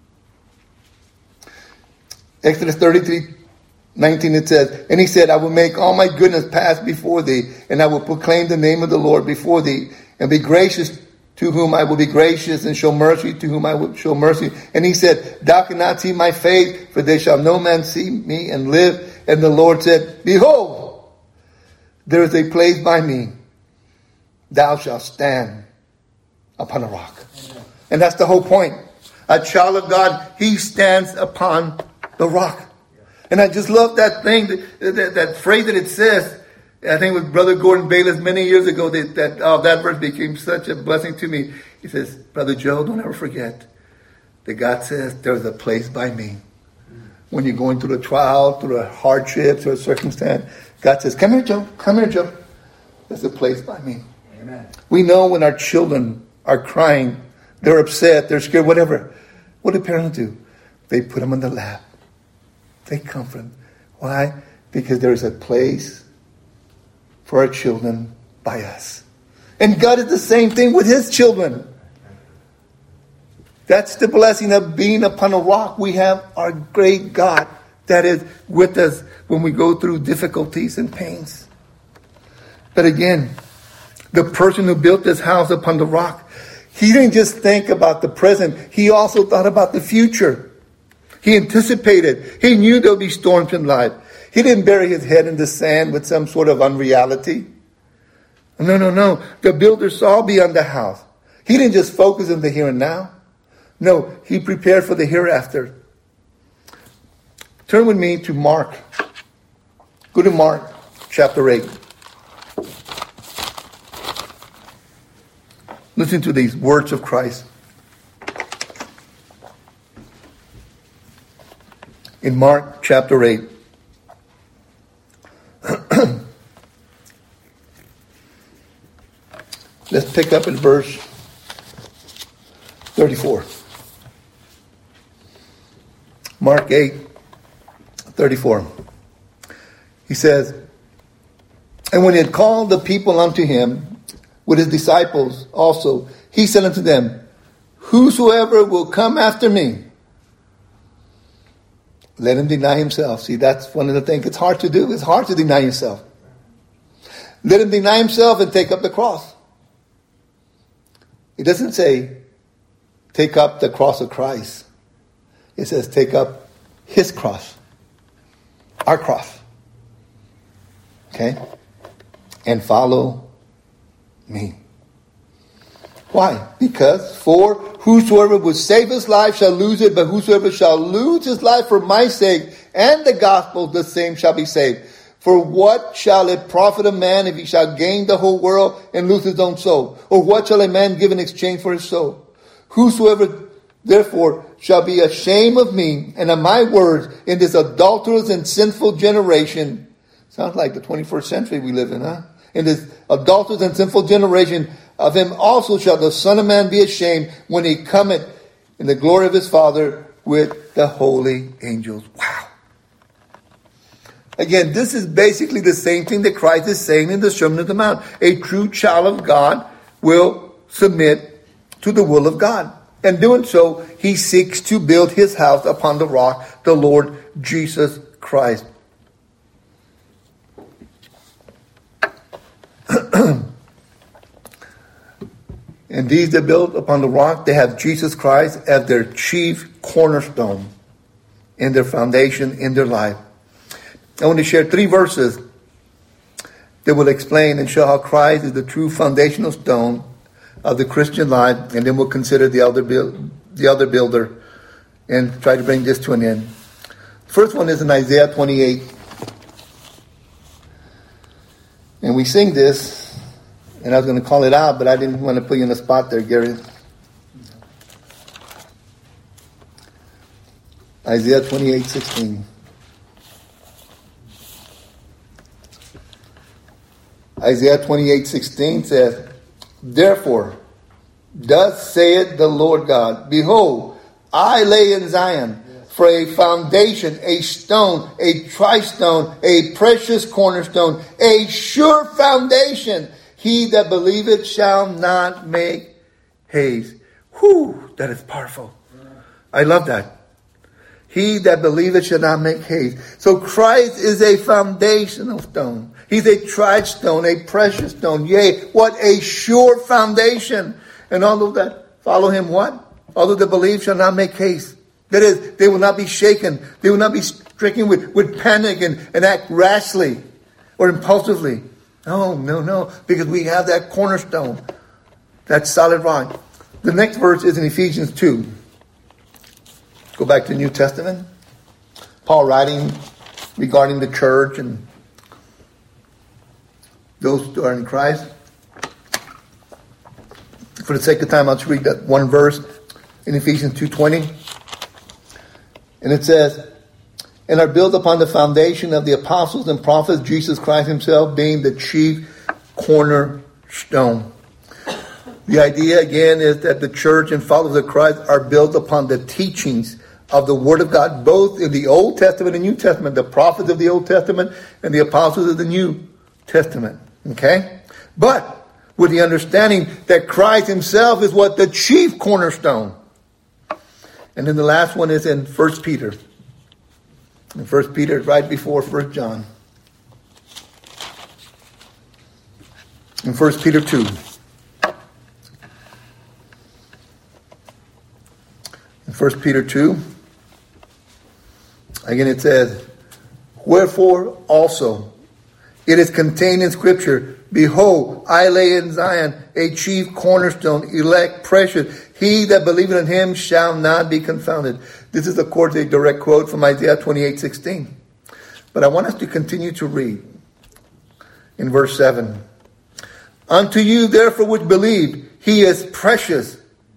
Exodus 33:19 it says, and he said, I will make all my goodness pass before thee, and I will proclaim the name of the Lord before thee, and be gracious to whom I will be gracious, and show mercy to whom I will show mercy. And he said, thou cannot see my face, for there shall no man see me and live. And the Lord said, behold, there is a place by me. Thou shalt stand upon a rock. And that's the whole point. A child of God, he stands upon the rock. And I just love that thing, that phrase that it says. I think with Brother Gordon Bayless many years ago, that verse became such a blessing to me. He says, Brother Joe, don't ever forget that God says there's a place by me. when you're going through a trial, through a hardship, through a circumstance, God says, come here, Joe. Come here, Joe. There's a place by me. Amen. We know when our children are crying, they're upset, they're scared, whatever. What do parents do? They put them on the lap. They comfort them. Why? Because there is a place for our children by us. And God is the same thing with his children. That's the blessing of being upon a rock. We have our great God that is with us when we go through difficulties and pains. But again, the person who built this house upon the rock, he didn't just think about the present. He also thought about the future. He anticipated. He knew there would be storms in life. He didn't bury his head in the sand with some sort of unreality. No. The builder saw beyond the house. He didn't just focus on the here and now. No, he prepared for the hereafter. Turn with me to Mark. Go to Mark chapter 8. Listen to these words of Christ. In Mark chapter 8. Let's pick up at verse 34. Mark 8, 34. He says, and when he had called the people unto him with his disciples also, he said unto them, whosoever will come after me, let him deny himself. See, that's one of the things it's hard to do. It's hard to deny yourself. Let him deny himself and take up the cross. It doesn't say, take up the cross of Christ. It says, take up his cross. Our cross. Okay? And follow me. Why? Because for whosoever would save his life shall lose it, but whosoever shall lose his life for my sake and the gospel, the same shall be saved. For what shall it profit a man if he shall gain the whole world and lose his own soul? Or what shall a man give in exchange for his soul? Whosoever therefore shall be ashamed of me and of my words in this adulterous and sinful generation. Sounds like the 21st century we live in, huh? In this adulterous and sinful generation, of him also shall the Son of Man be ashamed when he cometh in the glory of his Father with the holy angels. Wow. Again, this is basically the same thing that Christ is saying in the Sermon on the Mount. A true child of God will submit to the will of God. And doing so, he seeks to build his house upon the rock, the Lord Jesus Christ. And these that build upon the rock, they have Jesus Christ as their chief cornerstone in their foundation, in their life. I want to share 3 verses that will explain and show how Christ is the true foundational stone of the Christian life, and then we'll consider the other builder and try to bring this to an end. First one is in Isaiah 28. And we sing this, and I was going to call it out, but I didn't want to put you in the spot there, Gary. Isaiah 28:16. Isaiah 28:16 says, therefore, thus saith the Lord God, behold, I lay in Zion for a foundation, a stone, a tri-stone, a precious cornerstone, a sure foundation. He that believeth shall not make haste. Whew, that is powerful. I love that. He that believeth shall not make haste. So Christ is a foundational stone. He's a tried stone, a precious stone. Yea, what a sure foundation. And all of that follow him what? All of that believe shall not make haste. That is, they will not be shaken. They will not be stricken with panic and act rashly or impulsively. No. Because we have that cornerstone, that solid rock. The next verse is in Ephesians 2. Go back to the New Testament. Paul writing regarding the church and those who are in Christ. For the sake of time, I'll just read that one verse in Ephesians 2:20. And it says, and are built upon the foundation of the apostles and prophets, Jesus Christ himself being the chief cornerstone. The idea, again, is that the church and followers of Christ are built upon the teachings of the Word of God, both in the Old Testament and New Testament, the prophets of the Old Testament and the apostles of the New Testament. Okay? But with the understanding that Christ himself is what? The chief cornerstone. And then the last one is in 1 Peter. And 1 Peter is right before 1 John. In 1 Peter 2. In 1 Peter 2, again it says, wherefore also it is contained in Scripture, behold, I lay in Zion a chief cornerstone, elect, precious. He that believeth in him shall not be confounded. This is, of course, a direct quote from Isaiah 28:16. But I want us to continue to read in verse 7. Unto you, therefore, which believe, he is precious.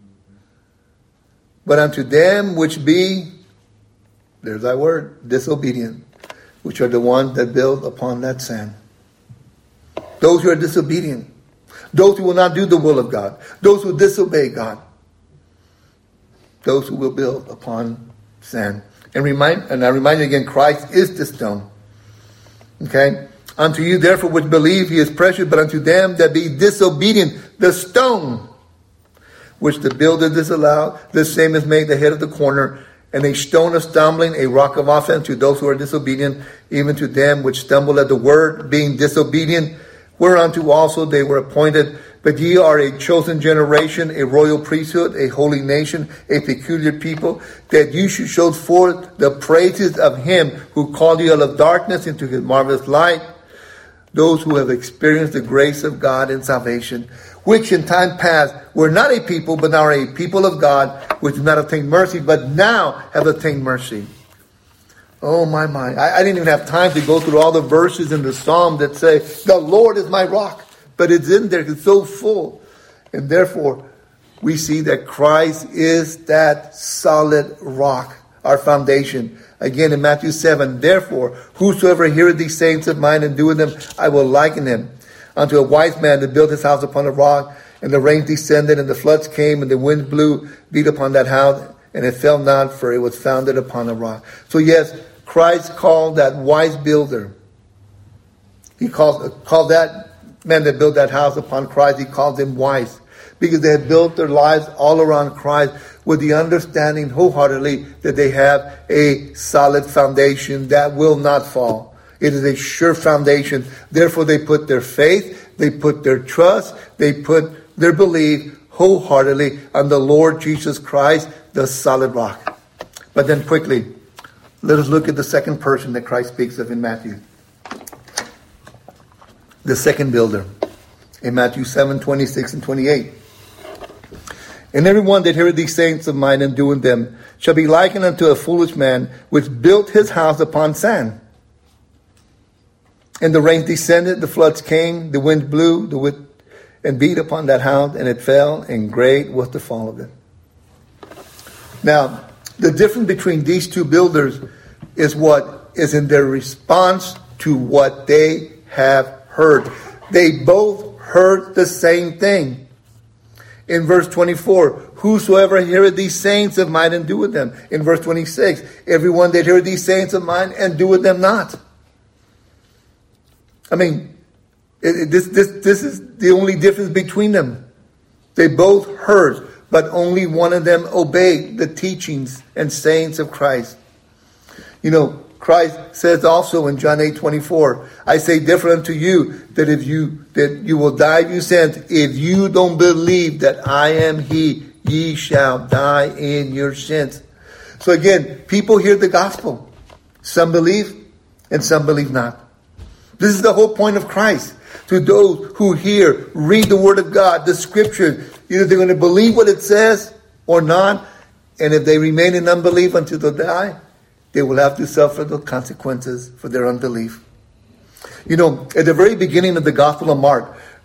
But unto them which be, there's that word, disobedient, which are the ones that build upon that sand. Those who are disobedient. Those who will not do the will of God. Those who disobey God. Those who will build upon sand. And I remind you again, Christ is the stone. Okay? Unto you therefore which believe, he is precious, but unto them that be disobedient, the stone which the builder disallowed, the same is made the head of the corner, and a stone of stumbling, a rock of offense to those who are disobedient, even to them which stumble at the word, being disobedient, whereunto also they were appointed. But ye are a chosen generation, a royal priesthood, a holy nation, a peculiar people, that you should show forth the praises of him who called you out of darkness into his marvelous light, those who have experienced the grace of God in salvation, which in time past were not a people, but now are a people of God, which did not obtain mercy, but now have obtained mercy. Oh, my. I didn't even have time to go through all the verses in the Psalm that say, the Lord is my rock. But it's in there. It's so full. And therefore, we see that Christ is that solid rock, our foundation. Again, in Matthew 7, therefore, whosoever heareth these sayings of mine and doeth them, I will liken him unto a wise man that built his house upon a rock, and the rain descended, and the floods came, and the wind blew, beat upon that house, and it fell not, for it was founded upon a rock. So yes, Christ called that wise builder. He called that man that built that house upon Christ, he called him wise, because they had built their lives all around Christ with the understanding wholeheartedly that they have a solid foundation that will not fall. It is a sure foundation. Therefore, they put their faith, they put their trust, they put their belief wholeheartedly on the Lord Jesus Christ, the solid rock. But then quickly, let us look at the second person that Christ speaks of in Matthew. The second builder. In Matthew 7, 26 and 28. And everyone that heareth these sayings of mine and doing them shall be likened unto a foolish man which built his house upon sand. And the rain descended, the floods came, the wind blew, and beat upon that house, and it fell, and great was the fall of it. Now, the difference between these two builders is what is in their response to what they have heard. They both heard the same thing. In verse 24, whosoever heareth these sayings of mine and doeth them. In verse 26, everyone that heareth these sayings of mine and doeth them not. I mean, this is the only difference between them. They both heard, but only one of them obeyed the teachings and sayings of Christ. You know, Christ says also in John 8:24, I say therefore unto you that you will die if you sin. If you don't believe that I am he, ye shall die in your sins. So again, people hear the gospel. Some believe and some believe not. This is the whole point of Christ. To those who hear, read the word of God, the scripture, either they're going to believe what it says or not. And if they remain in unbelief until they die, they will have to suffer the consequences for their unbelief. You know, at the very beginning of the Gospel of Mark,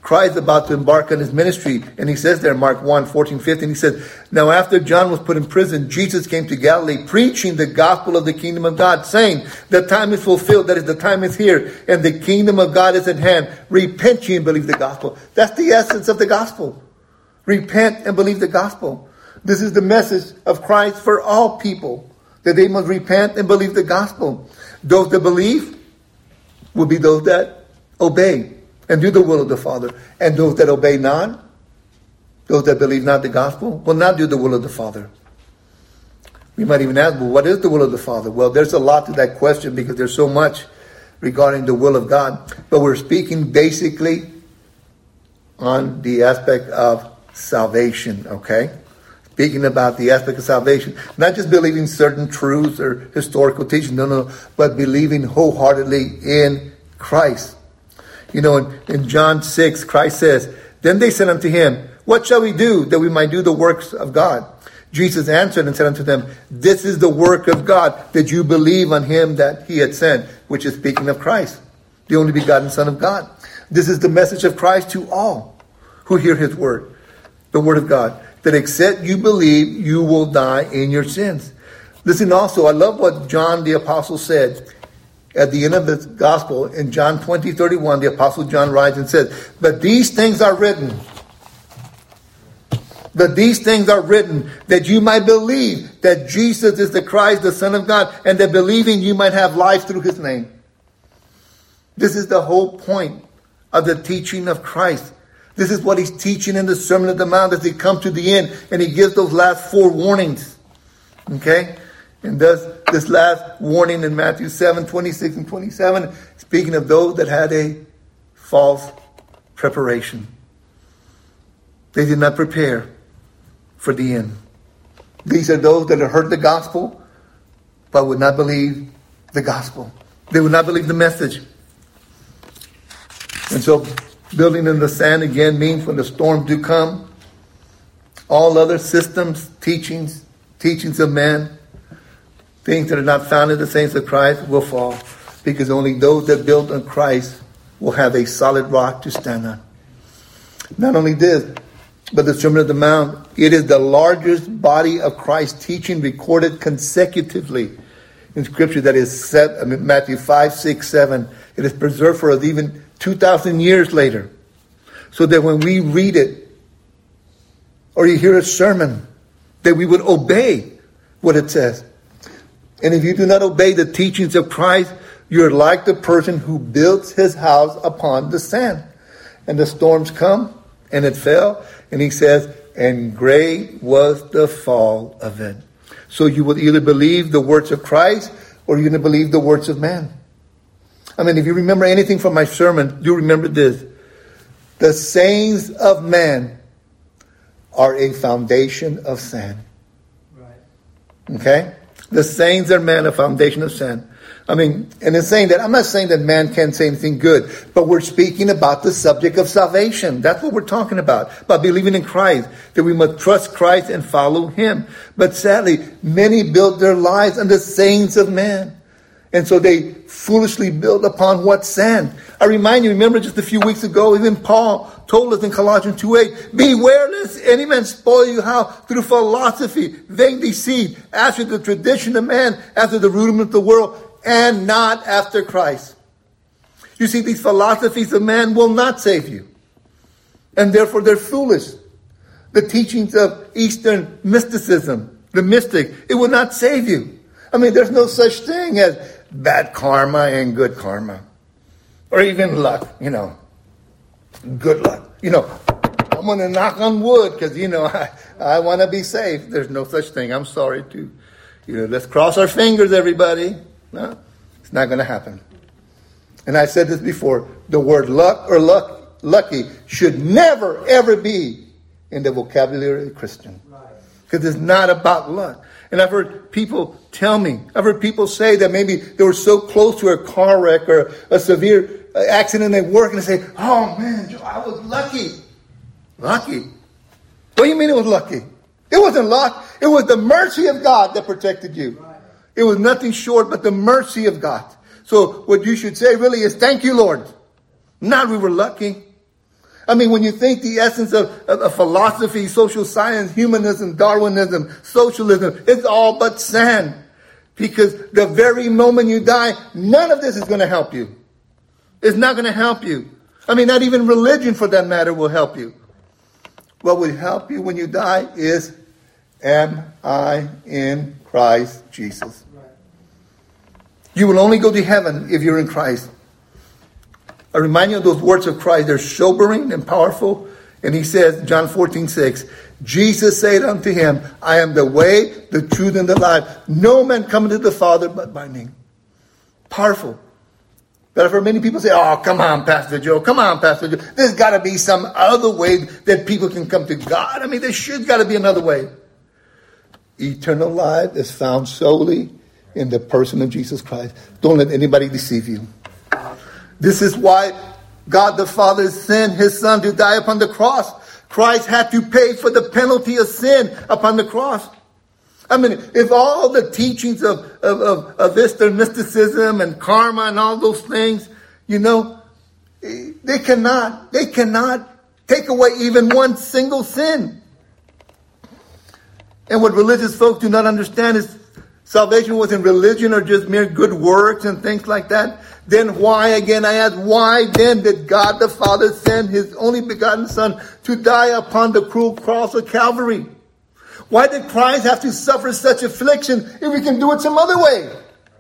Christ about to embark on his ministry. And he says there in Mark 1, 14, 15, he says, now after John was put in prison, Jesus came to Galilee preaching the gospel of the kingdom of God, saying, the time is fulfilled, that is, the time is here, and the kingdom of God is at hand. Repent ye and believe the gospel. That's the essence of the gospel. Repent and believe the gospel. This is the message of Christ for all people, that they must repent and believe the gospel. Those that believe will be those that obey and do the will of the Father. And those that obey not, those that believe not the gospel, will not do the will of the Father. We might even ask, well, what is the will of the Father? Well, there's a lot to that question because there's so much regarding the will of God. But we're speaking basically on the aspect of salvation, okay? Speaking about the aspect of salvation. Not just believing certain truths or historical teaching, no, but believing wholeheartedly in Christ. You know, in John 6, Christ says, then they said unto him, what shall we do that we might do the works of God? Jesus answered and said unto them, this is the work of God, that you believe on him that he had sent, which is speaking of Christ, the only begotten Son of God. This is the message of Christ to all who hear his word, the word of God, that except you believe, you will die in your sins. Listen also, I love what John the Apostle said at the end of the gospel. In John 20:31, the Apostle John writes and says, but these things are written that you might believe that Jesus is the Christ, the Son of God, and that believing you might have life through his name. This is the whole point of the teaching of Christ. This is what he's teaching in the Sermon on the Mount as he comes to the end, and he gives those last 4 warnings. Okay? And thus, this last warning in Matthew 7, 26 and 27, speaking of those that had a false preparation. They did not prepare for the end. These are those that have heard the gospel, but would not believe the gospel. They would not believe the message. And so, building in the sand again means when the storms do come, all other systems, teachings of man, things that are not found in the saints of Christ will fall, because only those that build on Christ will have a solid rock to stand on. Not only this, but the Sermon on the Mount, it is the largest body of Christ's teaching recorded consecutively in Scripture that is set, Matthew 5, 6, 7. It is preserved for us even 2,000 years later. So that when we read it, or you hear a sermon, that we would obey what it says. And if you do not obey the teachings of Christ, you're like the person who builds his house upon the sand. And the storms come, and it fell. And he says, and great was the fall of it. So you will either believe the words of Christ, or you're going to believe the words of man. I mean, if you remember anything from my sermon, you remember this. The sayings of man are a foundation of sand. Right. Okay? The sayings of man, a foundation of sand. I mean, and in saying that, I'm not saying that man can't say anything good, but we're speaking about the subject of salvation. That's what we're talking about believing in Christ, that we must trust Christ and follow him. But sadly, many build their lives on the sayings of man. And so they foolishly build upon what sand. I remind you, remember just a few weeks ago, even Paul told us in Colossians 2:8, beware lest any man spoil you how? Through philosophy, vain deceit, after the tradition of man, after the rudiment of the world, and not after Christ. You see, these philosophies of man will not save you. And therefore they're foolish. The teachings of Eastern mysticism, the mystic, it will not save you. I mean, there's no such thing as bad karma and good karma. Or even luck, good luck. I'm going to knock on wood because, I want to be safe. There's no such thing. I'm sorry to, let's cross our fingers, everybody. No, it's not going to happen. And I said this before, the word luck or lucky should never, ever be in the vocabulary of a Christian. Because it's not about luck. And I've heard people say that maybe they were so close to a car wreck or a severe accident at work, and they say, oh man, Joe, I was lucky. Lucky? What do you mean it was lucky? It wasn't luck. It was the mercy of God that protected you. It was nothing short but the mercy of God. So what you should say really is, thank you, Lord. Not we were lucky. I mean, when you think the essence of philosophy, social science, humanism, Darwinism, socialism, it's all but sand. Because the very moment you die, none of this is going to help you. It's not going to help you. I mean, not even religion for that matter will help you. What will help you when you die is, am I in Christ Jesus? You will only go to heaven if you're in Christ. I remind you of those words of Christ. They're sobering and powerful. And he says, John 14:6, Jesus said unto him, I am the way, the truth, and the life. No man cometh to the Father but by me. Powerful. But I've heard many people say, oh, come on, Pastor Joe. Come on, Pastor Joe. There's got to be some other way that people can come to God. I mean, there should got to be another way. Eternal life is found solely in the person of Jesus Christ. Don't let anybody deceive you. This is why God the Father sent his Son to die upon the cross. Christ had to pay for the penalty of sin upon the cross. I mean, if all the teachings of Eastern mysticism and karma and all those things, you know, they cannot take away even one single sin. And what religious folks do not understand is salvation wasn't religion or just mere good works and things like that. Then why, again, I ask, why then did God the Father send his only begotten Son to die upon the cruel cross of Calvary? Why did Christ have to suffer such affliction if we can do it some other way?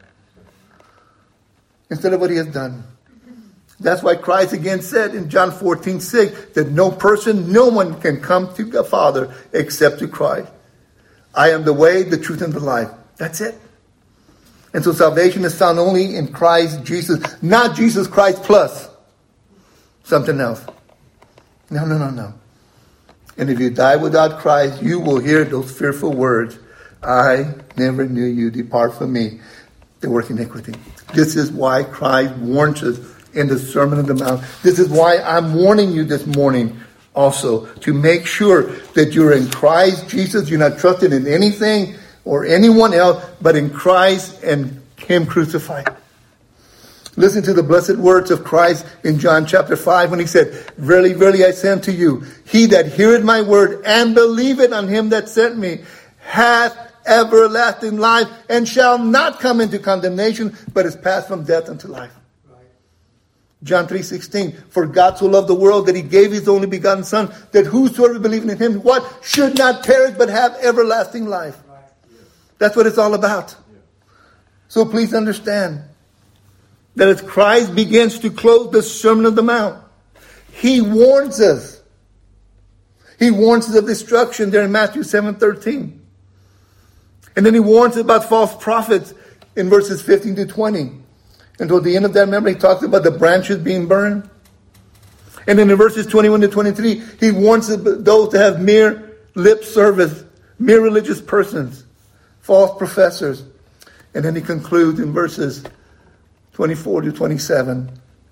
Instead of what he has done. That's why Christ again said in John 14:6 that no one can come to the Father except to Christ. I am the way, the truth, and the life. That's it. And so salvation is found only in Christ Jesus. Not Jesus Christ plus something else. No. And if you die without Christ, you will hear those fearful words. I never knew you. Depart from me, the work iniquity. This is why Christ warns us in the Sermon on the Mount. This is why I'm warning you this morning also, to make sure that you're in Christ Jesus. You're not trusted in anything or anyone else, but in Christ and him crucified. Listen to the blessed words of Christ in John chapter 5 when he said, Verily, verily, I say unto you, he that heareth my word and believeth on him that sent me hath everlasting life and shall not come into condemnation, but is passed from death unto life. John 3:16, for God so loved the world that he gave his only begotten Son, that whosoever believeth in him, what? Should not perish, but have everlasting life. That's what it's all about. So please understand that as Christ begins to close the Sermon on the Mount, he warns us. He warns us of destruction there in Matthew 7:13. And then he warns us about false prophets in verses 15 to 20. And toward the end of that, remember, he talks about the branches being burned. And then in verses 21 to 23, he warns those that have mere lip service, mere religious persons, false professors. And then he concludes in verses 24 to 27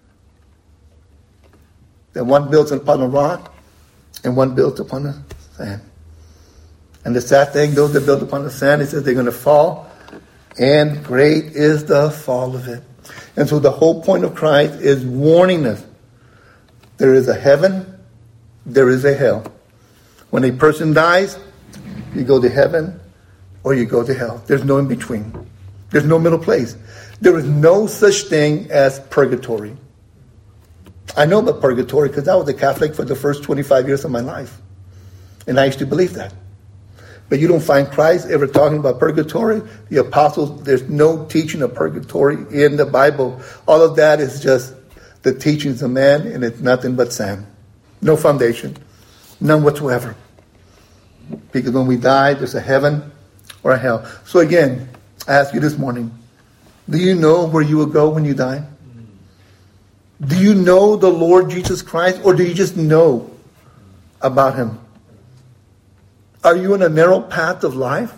that one builds upon a rock and one builds upon the sand. And the sad thing, those that build upon the sand, he says they're going to fall, and great is the fall of it. And so the whole point of Christ is warning us. There is a heaven, there is a hell. When a person dies, you go to heaven or you go to hell. There's no in between. There's no middle place. There is no such thing as purgatory. I know about purgatory because I was a Catholic for the first 25 years of my life. And I used to believe that. But you don't find Christ ever talking about purgatory. The apostles, there's no teaching of purgatory in the Bible. All of that is just the teachings of man, and it's nothing but sand. No foundation. None whatsoever. Because when we die, there's a heaven or a hell. So again, I ask you this morning, do you know where you will go when you die? Do you know the Lord Jesus Christ, or do you just know about him? Are you on a narrow path of life?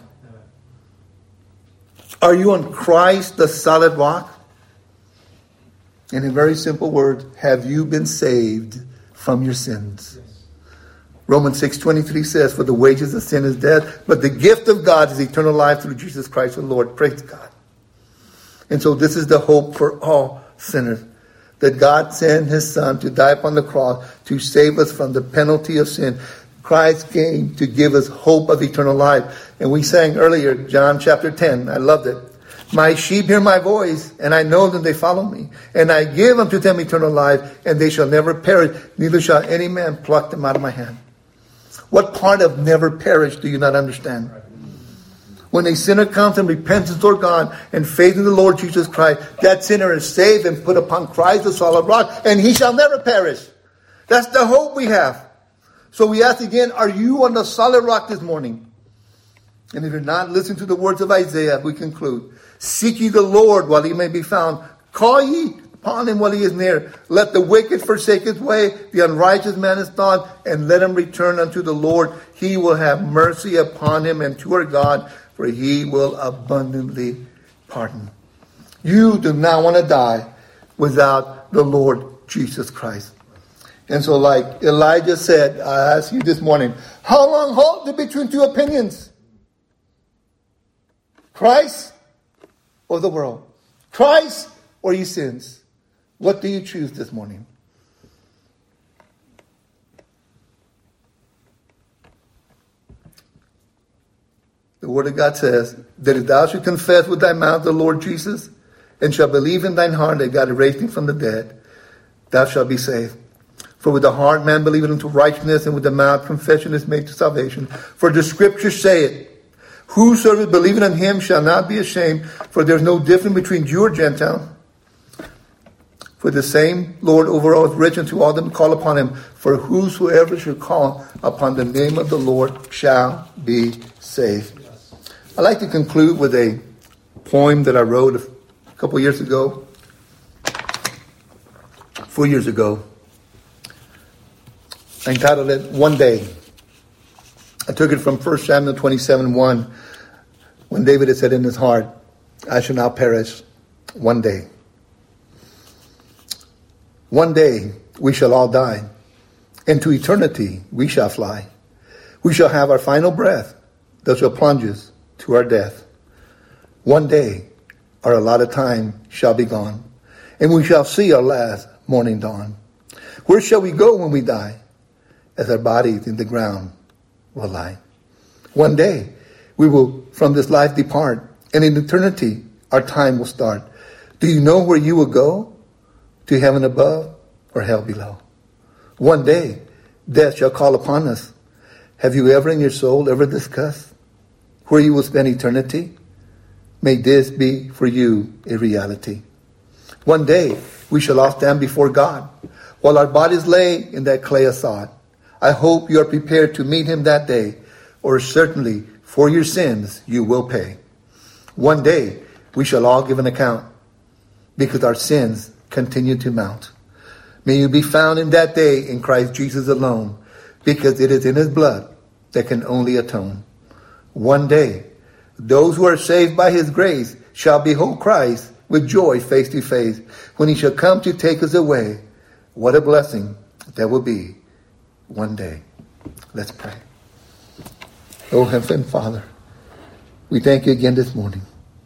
Are you on Christ, the solid rock? And in very simple words, have you been saved from your sins? Romans 6:23 says, for the wages of sin is death, but the gift of God is eternal life through Jesus Christ the Lord. Praise God. And so this is the hope for all sinners. that God sent his Son to die upon the cross to save us from the penalty of sin. Christ came to give us hope of eternal life. And we sang earlier, John chapter 10. I loved it. My sheep hear my voice, and I know them, they follow me. And I give unto them eternal life, and they shall never perish, neither shall any man pluck them out of my hand. What part of never perish do you not understand? When a sinner comes in repentance toward God and faith in the Lord Jesus Christ, that sinner is saved and put upon Christ the solid rock, and he shall never perish. That's the hope we have. So we ask again, are you on the solid rock this morning? And if you're not, listen to the words of Isaiah. We conclude. Seek ye the Lord while he may be found. Call ye upon him while he is near. Let the wicked forsake his way, the unrighteous man his thought, and let him return unto the Lord. He will have mercy upon him and to our God, for he will abundantly pardon. You do not want to die without the Lord Jesus Christ. And so like Elijah said, I ask you this morning, how long halt between two opinions? Christ or the world? Christ or your sins? What do you choose this morning? The Word of God says that if thou shalt confess with thy mouth the Lord Jesus, and shalt believe in thine heart that God raised him from the dead, thou shalt be saved. For with the heart man believeth unto righteousness, and with the mouth confession is made to salvation. For the scriptures say it, whosoever believeth on him shall not be ashamed, for there is no difference between Jew or Gentile. For the same Lord over all is rich unto all them who call upon him. For whosoever shall call upon the name of the Lord shall be saved. I'd like to conclude with a poem that I wrote a couple years ago. 4 years ago. I entitled it, One Day. I took it from 1 Samuel 27:1, when David had said in his heart, I shall not perish one day. One day we shall all die, and to eternity we shall fly. We shall have our final breath that shall plunge us to our death. One day our allotted time shall be gone, and we shall see our last morning dawn. Where shall we go when we die? As our bodies in the ground will lie. One day we will from this life depart, and in eternity our time will start. Do you know where you will go? To heaven above or hell below? One day death shall call upon us. Have you ever in your soul ever discussed where you will spend eternity? May this be for you a reality. One day we shall all stand before God while our bodies lay in that clay of sod. I hope you are prepared to meet him that day, or certainly for your sins you will pay. One day we shall all give an account because our sins continue to mount. May you be found in that day in Christ Jesus alone, because it is in his blood that can only atone. One day, those who are saved by his grace shall behold Christ with joy face to face when he shall come to take us away. What a blessing that will be one day. Let's pray. Oh, Heavenly Father, we thank you again this morning.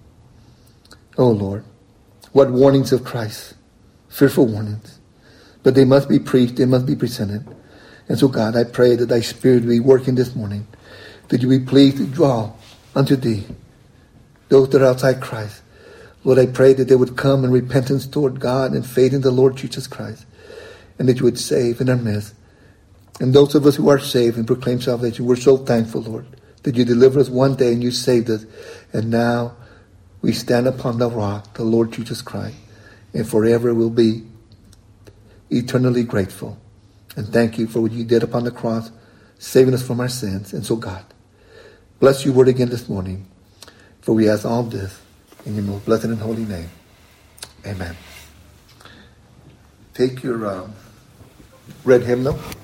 Oh, Lord, what warnings of Christ. Fearful warnings. But they must be preached, they must be presented. And so, God, I pray that thy Spirit be working this morning, that you be pleased to draw unto thee those that are outside Christ. Lord, I pray that they would come in repentance toward God and faith in the Lord Jesus Christ, and that you would save in our midst. And those of us who are saved and proclaim salvation, we're so thankful, Lord, that you delivered us one day and you saved us. And now we stand upon the rock, the Lord Jesus Christ, and forever will be eternally grateful. And thank you for what you did upon the cross, saving us from our sins. And so, God, bless your word again this morning, for we ask all this in your most blessed and holy name. Amen. Take your red hymnal.